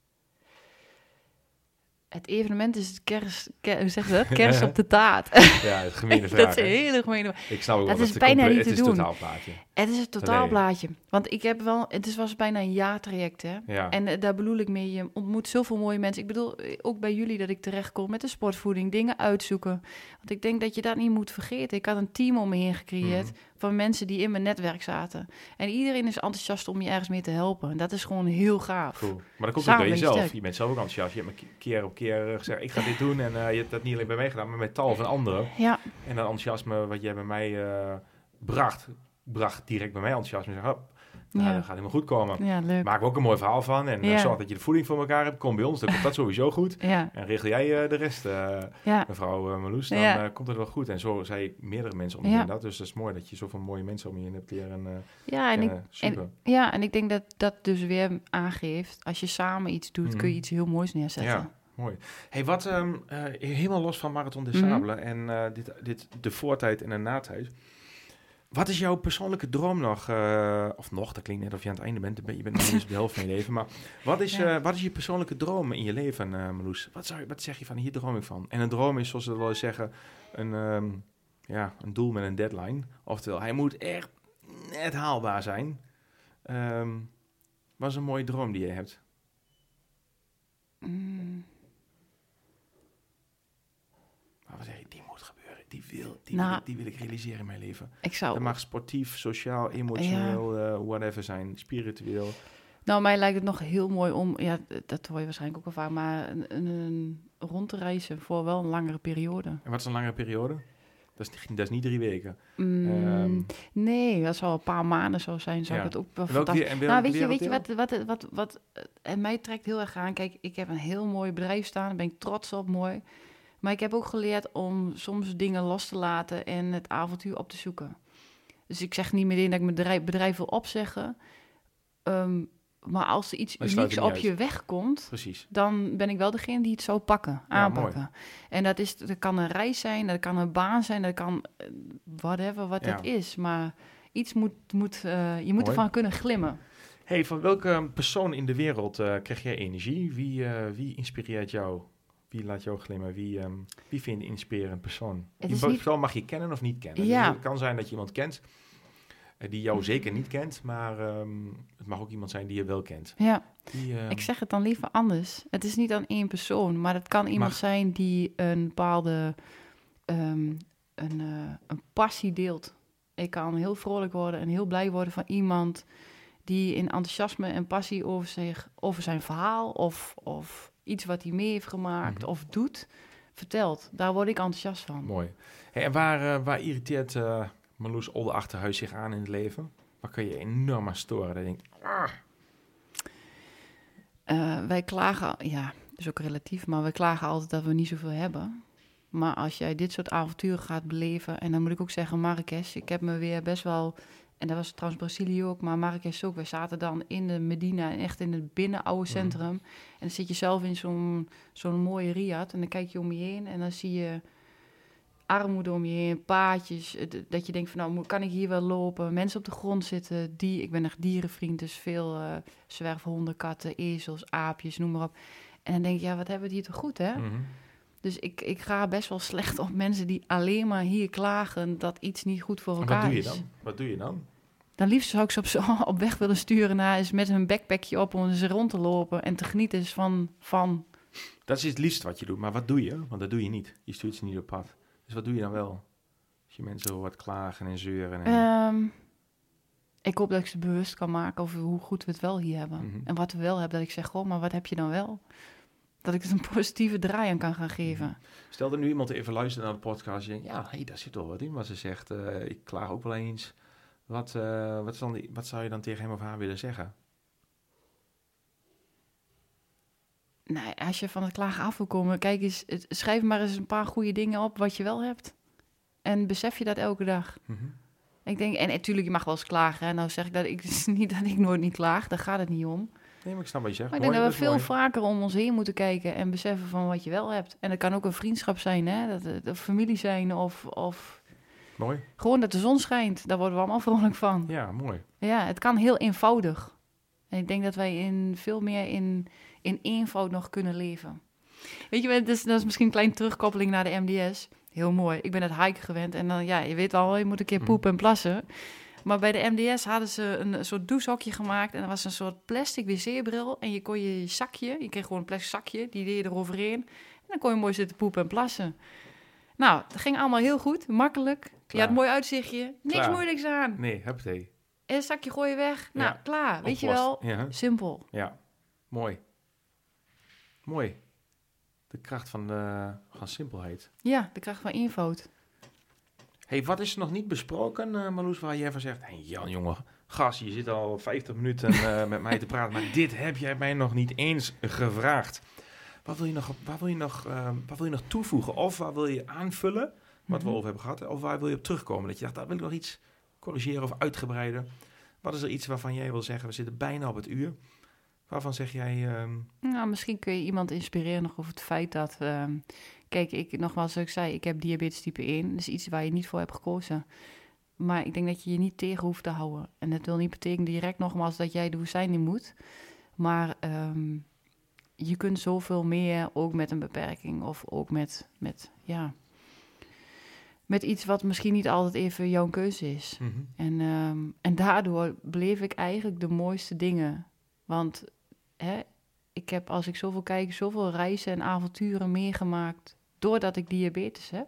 Het evenement is het kerst, ker, hoe zeg je dat? Kerst op de taart. Ja, het gemene vraag. Dat is een hele gemene vraag. Ik snap ook dat wel, is dat bijna compleet, niet te het doen. Het is een totaalplaatje. Het is een totaalplaatje. Want ik heb wel, het is, was bijna een jaartraject, hè. Ja. En uh, daar bedoel ik mee, je ontmoet zoveel mooie mensen. Ik bedoel, ook bij jullie dat ik terechtkom met de sportvoeding, dingen uitzoeken. Want ik denk dat je dat niet moet vergeten. Ik had een team om me heen gecreëerd mm. van mensen die in mijn netwerk zaten. En iedereen is enthousiast om je ergens mee te helpen. En dat is gewoon heel gaaf. Cool. Maar dat komt ook door jezelf. Sterk. Je bent zelf ook enthousiast. Je hebt me keer op keer gezegd, ik ga dit doen. En uh, je hebt dat niet alleen bij mij gedaan, maar met tal van anderen. Ja. En dat enthousiasme wat jij bij mij uh, bracht, bracht direct bij mij enthousiasme. Zeg, hop, nou, ja. dat gaat helemaal goed komen. Ja, leuk. Maak ook een mooi verhaal van. En ja. uh, zorg dat je de voeding voor elkaar hebt. Kom bij ons, dan komt dat sowieso goed. Ja. En regel jij uh, de rest, uh, ja. mevrouw uh, Marloes, dan ja. uh, komt het wel goed. En zo zei ik meerdere mensen om je ja. heen dat. Dus dat is mooi dat je zoveel mooie mensen om je heen hebt leren. Uh, ja, en uh, ik, super. En, ja, en ik denk dat dat dus weer aangeeft. Als je samen iets doet, mm. kun je iets heel moois neerzetten. Ja. Mooi. Hey, wat um, uh, helemaal los van Marathon des Sables mm-hmm. en uh, dit, dit, de voortijd en de natijd. Wat is jouw persoonlijke droom nog? Uh, of nog, dat klinkt net of je aan het einde bent. Je bent nog niet eens op de helft van je leven. Maar wat is, ja. uh, wat is je persoonlijke droom in je leven, uh, Marloes? Wat, zou, wat zeg je van, hier droom ik van? En een droom is, zoals ze wel eens zeggen, een, um, ja, een doel met een deadline. Oftewel, hij moet echt net haalbaar zijn. Um, wat is een mooie droom die je hebt? Mm. Wat zeg je, die moet gebeuren, die wil, die, nou, wil, ik, die wil ik realiseren in mijn leven. Ik zou... Dat mag sportief, sociaal, emotioneel, ja. uh, whatever zijn, spiritueel. Nou, mij lijkt het nog heel mooi om, ja, dat hoor je waarschijnlijk ook wel vaak, maar een, een, een rond te reizen voor wel een langere periode. En wat is een langere periode? Dat is, dat is niet drie weken. Mm, um, nee, dat zou een paar maanden zo zijn, zou ja. ik het ook wel fantastisch. En nou, weet je, weet je wat, wat, wat, wat, wat en mij trekt heel erg aan. Kijk, ik heb een heel mooi bedrijf staan, daar ben ik trots op, mooi. Maar ik heb ook geleerd om soms dingen los te laten en het avontuur op te zoeken. Dus ik zeg niet meteen dat ik mijn bedrijf, bedrijf wil opzeggen. Um, maar als er iets unieks op uit. je weg komt, Precies. dan ben ik wel degene die het zou pakken, aanpakken. Ja, en dat, is, dat kan een reis zijn, dat kan een baan zijn, dat kan whatever wat ja. het is. Maar iets moet, moet uh, je moet mooi. ervan kunnen glimmen. Hey, van welke persoon in de wereld uh, krijg jij energie? Wie, uh, wie inspireert jou? Wie laat jou glimmen? Wie, um, wie vind je een inspirerend persoon? Die persoon niet... mag je kennen of niet kennen. Ja. Dus het kan zijn dat je iemand kent uh, die jou zeker niet kent, maar um, het mag ook iemand zijn die je wel kent. Ja, die, um... ik zeg het dan liever anders. Het is niet aan één persoon, maar het kan iemand mag... zijn die een bepaalde um, een, uh, een passie deelt. Ik kan heel vrolijk worden en heel blij worden van iemand die in enthousiasme en passie over, zich, over zijn verhaal of... of iets wat hij mee heeft gemaakt mm-hmm. of doet, vertelt. Daar word ik enthousiast van. Mooi. Hey, en waar, uh, waar irriteert uh, Marloes Olde Achterhuis zich aan in het leven? Waar kun je enorm aan storen? Dat je denkt, ah. Uh, wij klagen, ja, dat is ook relatief, maar wij klagen altijd dat we niet zoveel hebben. Maar als jij dit soort avonturen gaat beleven, en dan moet ik ook zeggen, Marrakesh, ik heb me weer best wel... En dat was trouwens Brazilië ook, maar Marrakesh ook. Wij zaten dan in de Medina, echt in het binnen oude centrum. Mm. En dan zit je zelf in zo'n, zo'n mooie riad en dan kijk je om je heen en dan zie je armoede om je heen, paadjes. Dat je denkt van, nou, kan ik hier wel lopen? Mensen op de grond zitten, die, ik ben echt dierenvriend, dus veel uh, zwerfhonden, katten, ezels, aapjes, noem maar op. En dan denk je, ja, wat hebben we hier toch goed, hè? Mm-hmm. Dus ik, ik ga best wel slecht op mensen die alleen maar hier klagen dat iets niet goed voor elkaar is. Wat doe je dan? Wat doe je dan? Dan liefst zou ik ze op, zo, op weg willen sturen naar eens met een backpackje op om ze rond te lopen en te genieten van, van... Dat is het liefst wat je doet, maar wat doe je? Want dat doe je niet. Je stuurt ze niet op pad. Dus wat doe je dan wel? Als je mensen hoort klagen en zeuren. En... Um, ik hoop dat ik ze bewust kan maken over hoe goed we het wel hier hebben. Mm-hmm. En wat we wel hebben, dat ik zeg, goh, maar wat heb je dan wel? Dat ik er een positieve draai aan kan gaan geven. Stel er nu iemand even luistert naar de podcast. Je denkt, ja, hey, daar zit wel wat in wat ze zegt. Uh, ik klaag ook wel eens. Wat, uh, wat, is dan die, wat zou je dan tegen hem of haar willen zeggen? Nou, als je van het klagen af wil komen, kijk eens, schrijf maar eens een paar goede dingen op wat je wel hebt. En besef je dat elke dag. Mm-hmm. Ik denk, en natuurlijk, je mag wel eens klagen. Hè? Nou zeg ik dat ik niet dat ik nooit niet klaag, daar gaat het niet om. Nee, maar ik snap wat je zegt. Maar ik mooi, denk dat we veel mooi. vaker om ons heen moeten kijken en beseffen van wat je wel hebt. En dat kan ook een vriendschap zijn, hè? Dat het een familie zijn of, of mooi. Gewoon dat de zon schijnt. Daar worden we allemaal vrolijk van. Ja, mooi. Ja, het kan heel eenvoudig. En ik denk dat wij in veel meer in, in eenvoud nog kunnen leven. Weet je, dat is, dat is misschien een kleine terugkoppeling naar de M D S. Heel mooi. Ik ben het hiken gewend en dan, ja, je weet al, je moet een keer poepen en plassen. Maar bij de M D S hadden ze een soort douchehokje gemaakt. En dat was een soort plastic wc-bril. En je kon je zakje, je kreeg gewoon een plastic zakje, die deed je eroverheen. En dan kon je mooi zitten poepen en plassen. Nou, dat ging allemaal heel goed, makkelijk. Klaar. Je had een mooi uitzichtje, niks klaar. Moeilijks aan. Nee, huppatee. En een zakje gooi je weg. Nou, ja. Klaar, weet Oplost. je wel. Ja. Simpel. Ja, mooi. Mooi. De kracht van, de, van simpelheid. Ja, de kracht van eenvoud. Hey, wat is er nog niet besproken, uh, Marloes, waar jij van zegt... Hey Jan, jongen, gast, je zit al vijftig minuten uh, met mij te praten... maar dit heb jij mij nog niet eens gevraagd. Wat wil je nog, waar wil je nog, uh, wat wil je nog toevoegen? Of waar wil je aanvullen, wat mm-hmm. we over hebben gehad? Of waar wil je op terugkomen? Dat je dacht, daar wil ik nog iets corrigeren of uitgebreiden. Wat is er iets waarvan jij wil zeggen... we zitten bijna op het uur... Waarvan zeg jij... Um... Nou, misschien kun je iemand inspireren nog over het feit dat... Um, kijk, ik, nogmaals, zoals ik zei, ik heb diabetes type één. Dat is iets waar je niet voor hebt gekozen. Maar ik denk dat je je niet tegen hoeft te houden. En dat wil niet betekenen direct nogmaals dat jij de woestijn in moet. Maar um, je kunt zoveel meer, ook met een beperking. Of ook met, met, ja, met iets wat misschien niet altijd even jouw keuze is. Mm-hmm. En, um, en daardoor beleef ik eigenlijk de mooiste dingen. Want... Hè, ik heb, als ik zoveel kijk, zoveel reizen en avonturen meegemaakt... doordat ik diabetes heb.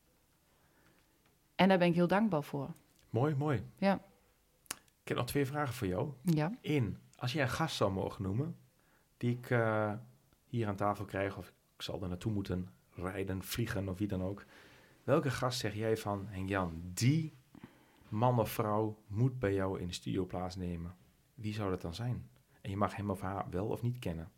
En daar ben ik heel dankbaar voor. Mooi, mooi. Ja. Ik heb nog twee vragen voor jou. Ja. Eén, als jij een gast zou mogen noemen... die ik uh, hier aan tafel krijg... of ik zal er naartoe moeten rijden, vliegen of wie dan ook... welke gast zeg jij van... Henk Jan, die man of vrouw moet bij jou in de studio plaatsnemen? Wie zou dat dan zijn? En je mag hem of haar wel of niet kennen.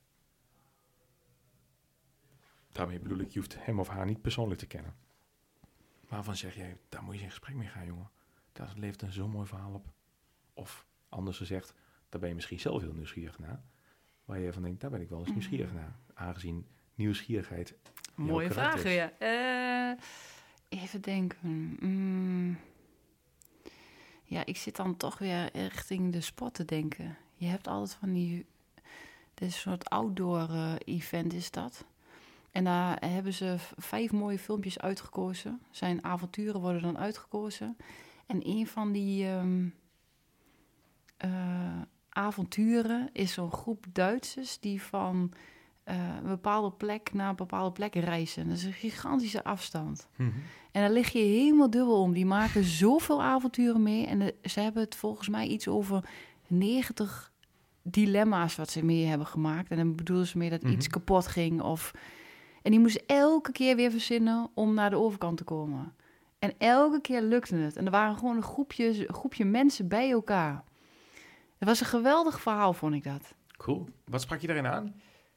Daarmee bedoel ik, je hoeft hem of haar niet persoonlijk te kennen. Waarvan zeg jij, daar moet je in gesprek mee gaan, jongen. Daar leeft een zo'n mooi verhaal op. Of anders gezegd, daar ben je misschien zelf heel nieuwsgierig naar. Waar je van denkt, daar ben ik wel eens nieuwsgierig naar. Aangezien nieuwsgierigheid... Mooie vragen, ja. Uh, even denken... Mm. Ja, ik zit dan toch weer richting de sport te denken... Je hebt altijd van die... Dit is een soort outdoor uh, event is dat. En daar hebben ze vijf mooie filmpjes uitgekozen. Zijn avonturen worden dan uitgekozen. En een van die um, uh, avonturen is zo'n groep Duitsers... die van uh, een bepaalde plek naar een bepaalde plek reizen. Dat is een gigantische afstand. Mm-hmm. En daar lig je helemaal dubbel om. Die maken zoveel avonturen mee. En de, ze hebben het volgens mij iets over negentig... dilemma's wat ze mee hebben gemaakt. En dan bedoelen ze mee dat mm-hmm. iets kapot ging. Of... En die moesten elke keer weer verzinnen om naar de overkant te komen. En elke keer lukte het. En er waren gewoon een groepje, een groepje mensen bij elkaar. Het was een geweldig verhaal, vond ik dat. Cool. Wat sprak je daarin aan?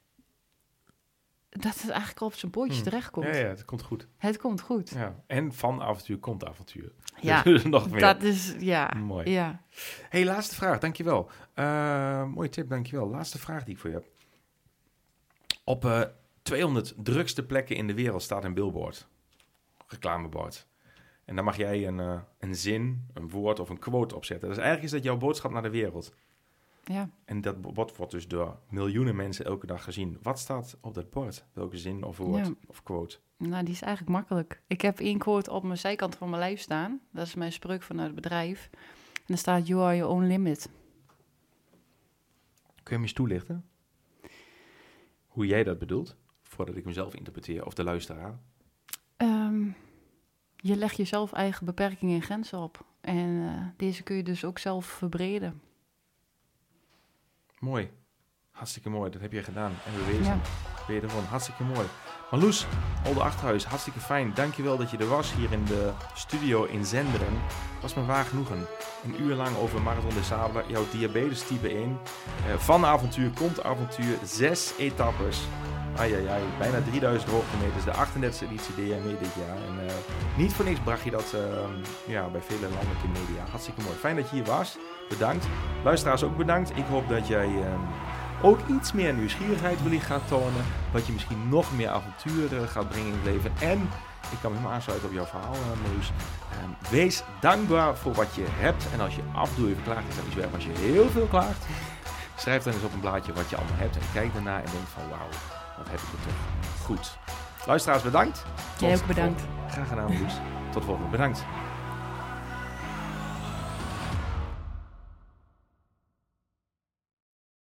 Dat het eigenlijk op zijn pootjes hmm. terechtkomt. Ja, ja, het komt goed. Het komt goed. Ja. En van avontuur komt avontuur. Ja, dus nog meer. Dat is, ja. Mooi. Ja. Hey, laatste vraag, dankjewel. Uh, mooie tip, dankjewel. Laatste vraag die ik voor je heb. Op uh, tweehonderd drukste plekken in de wereld staat een billboard. Reclamebord. En dan mag jij een, uh, een zin, een woord of een quote opzetten. Dus eigenlijk is dat jouw boodschap naar de wereld. Ja. En dat bord wordt dus door miljoenen mensen elke dag gezien. Wat staat op dat bord? Welke zin of woord ja. of quote? Nou, die is eigenlijk makkelijk. Ik heb één quote op mijn zijkant van mijn lijf staan. Dat is mijn spreuk vanuit het bedrijf. En daar staat, you are your own limit. Kun je hem eens toelichten? Hoe jij dat bedoelt? Voordat ik mezelf interpreteer of de luisteraar. Um, je legt jezelf eigen beperkingen en grenzen op. En uh, deze kun je dus ook zelf verbreden. Mooi. Hartstikke mooi. Dat heb je gedaan en bewezen. Ja. Wederom, hartstikke mooi. Marloes, Olde Achterhuis, hartstikke fijn. Dankjewel dat je er was hier in de studio in Zenderen. Het was me waar genoegen. Een uur lang over Marathon des Sables, jouw diabetes type één. Uh, van avontuur komt avontuur, zes etappes. Ai, ai, ai, bijna drieduizend hoogtemeters, de achtendertigste editie D M E dit jaar. En uh, niet voor niks bracht je dat uh, ja, bij vele landelijke media. Hartstikke mooi. Fijn dat je hier was. Bedankt. Luisteraars ook bedankt. Ik hoop dat jij uh, ook iets meer nieuwsgierigheid wellicht gaat tonen. Dat je misschien nog meer avonturen gaat brengen in het leven. En ik kan me helemaal aansluiten op jouw verhaal, uh, Marloes. Um, wees dankbaar voor wat je hebt. En als je af en toe even klaagt, is dat niet zo erg. Als je heel veel klaagt, schrijf dan eens op een blaadje wat je allemaal hebt. En kijk daarna en denk van wauw. Dat heb ik er toch goed. Luisteraars, bedankt. Jij ook bedankt. Graag gedaan, Marloes. Tot de volgende. Bedankt.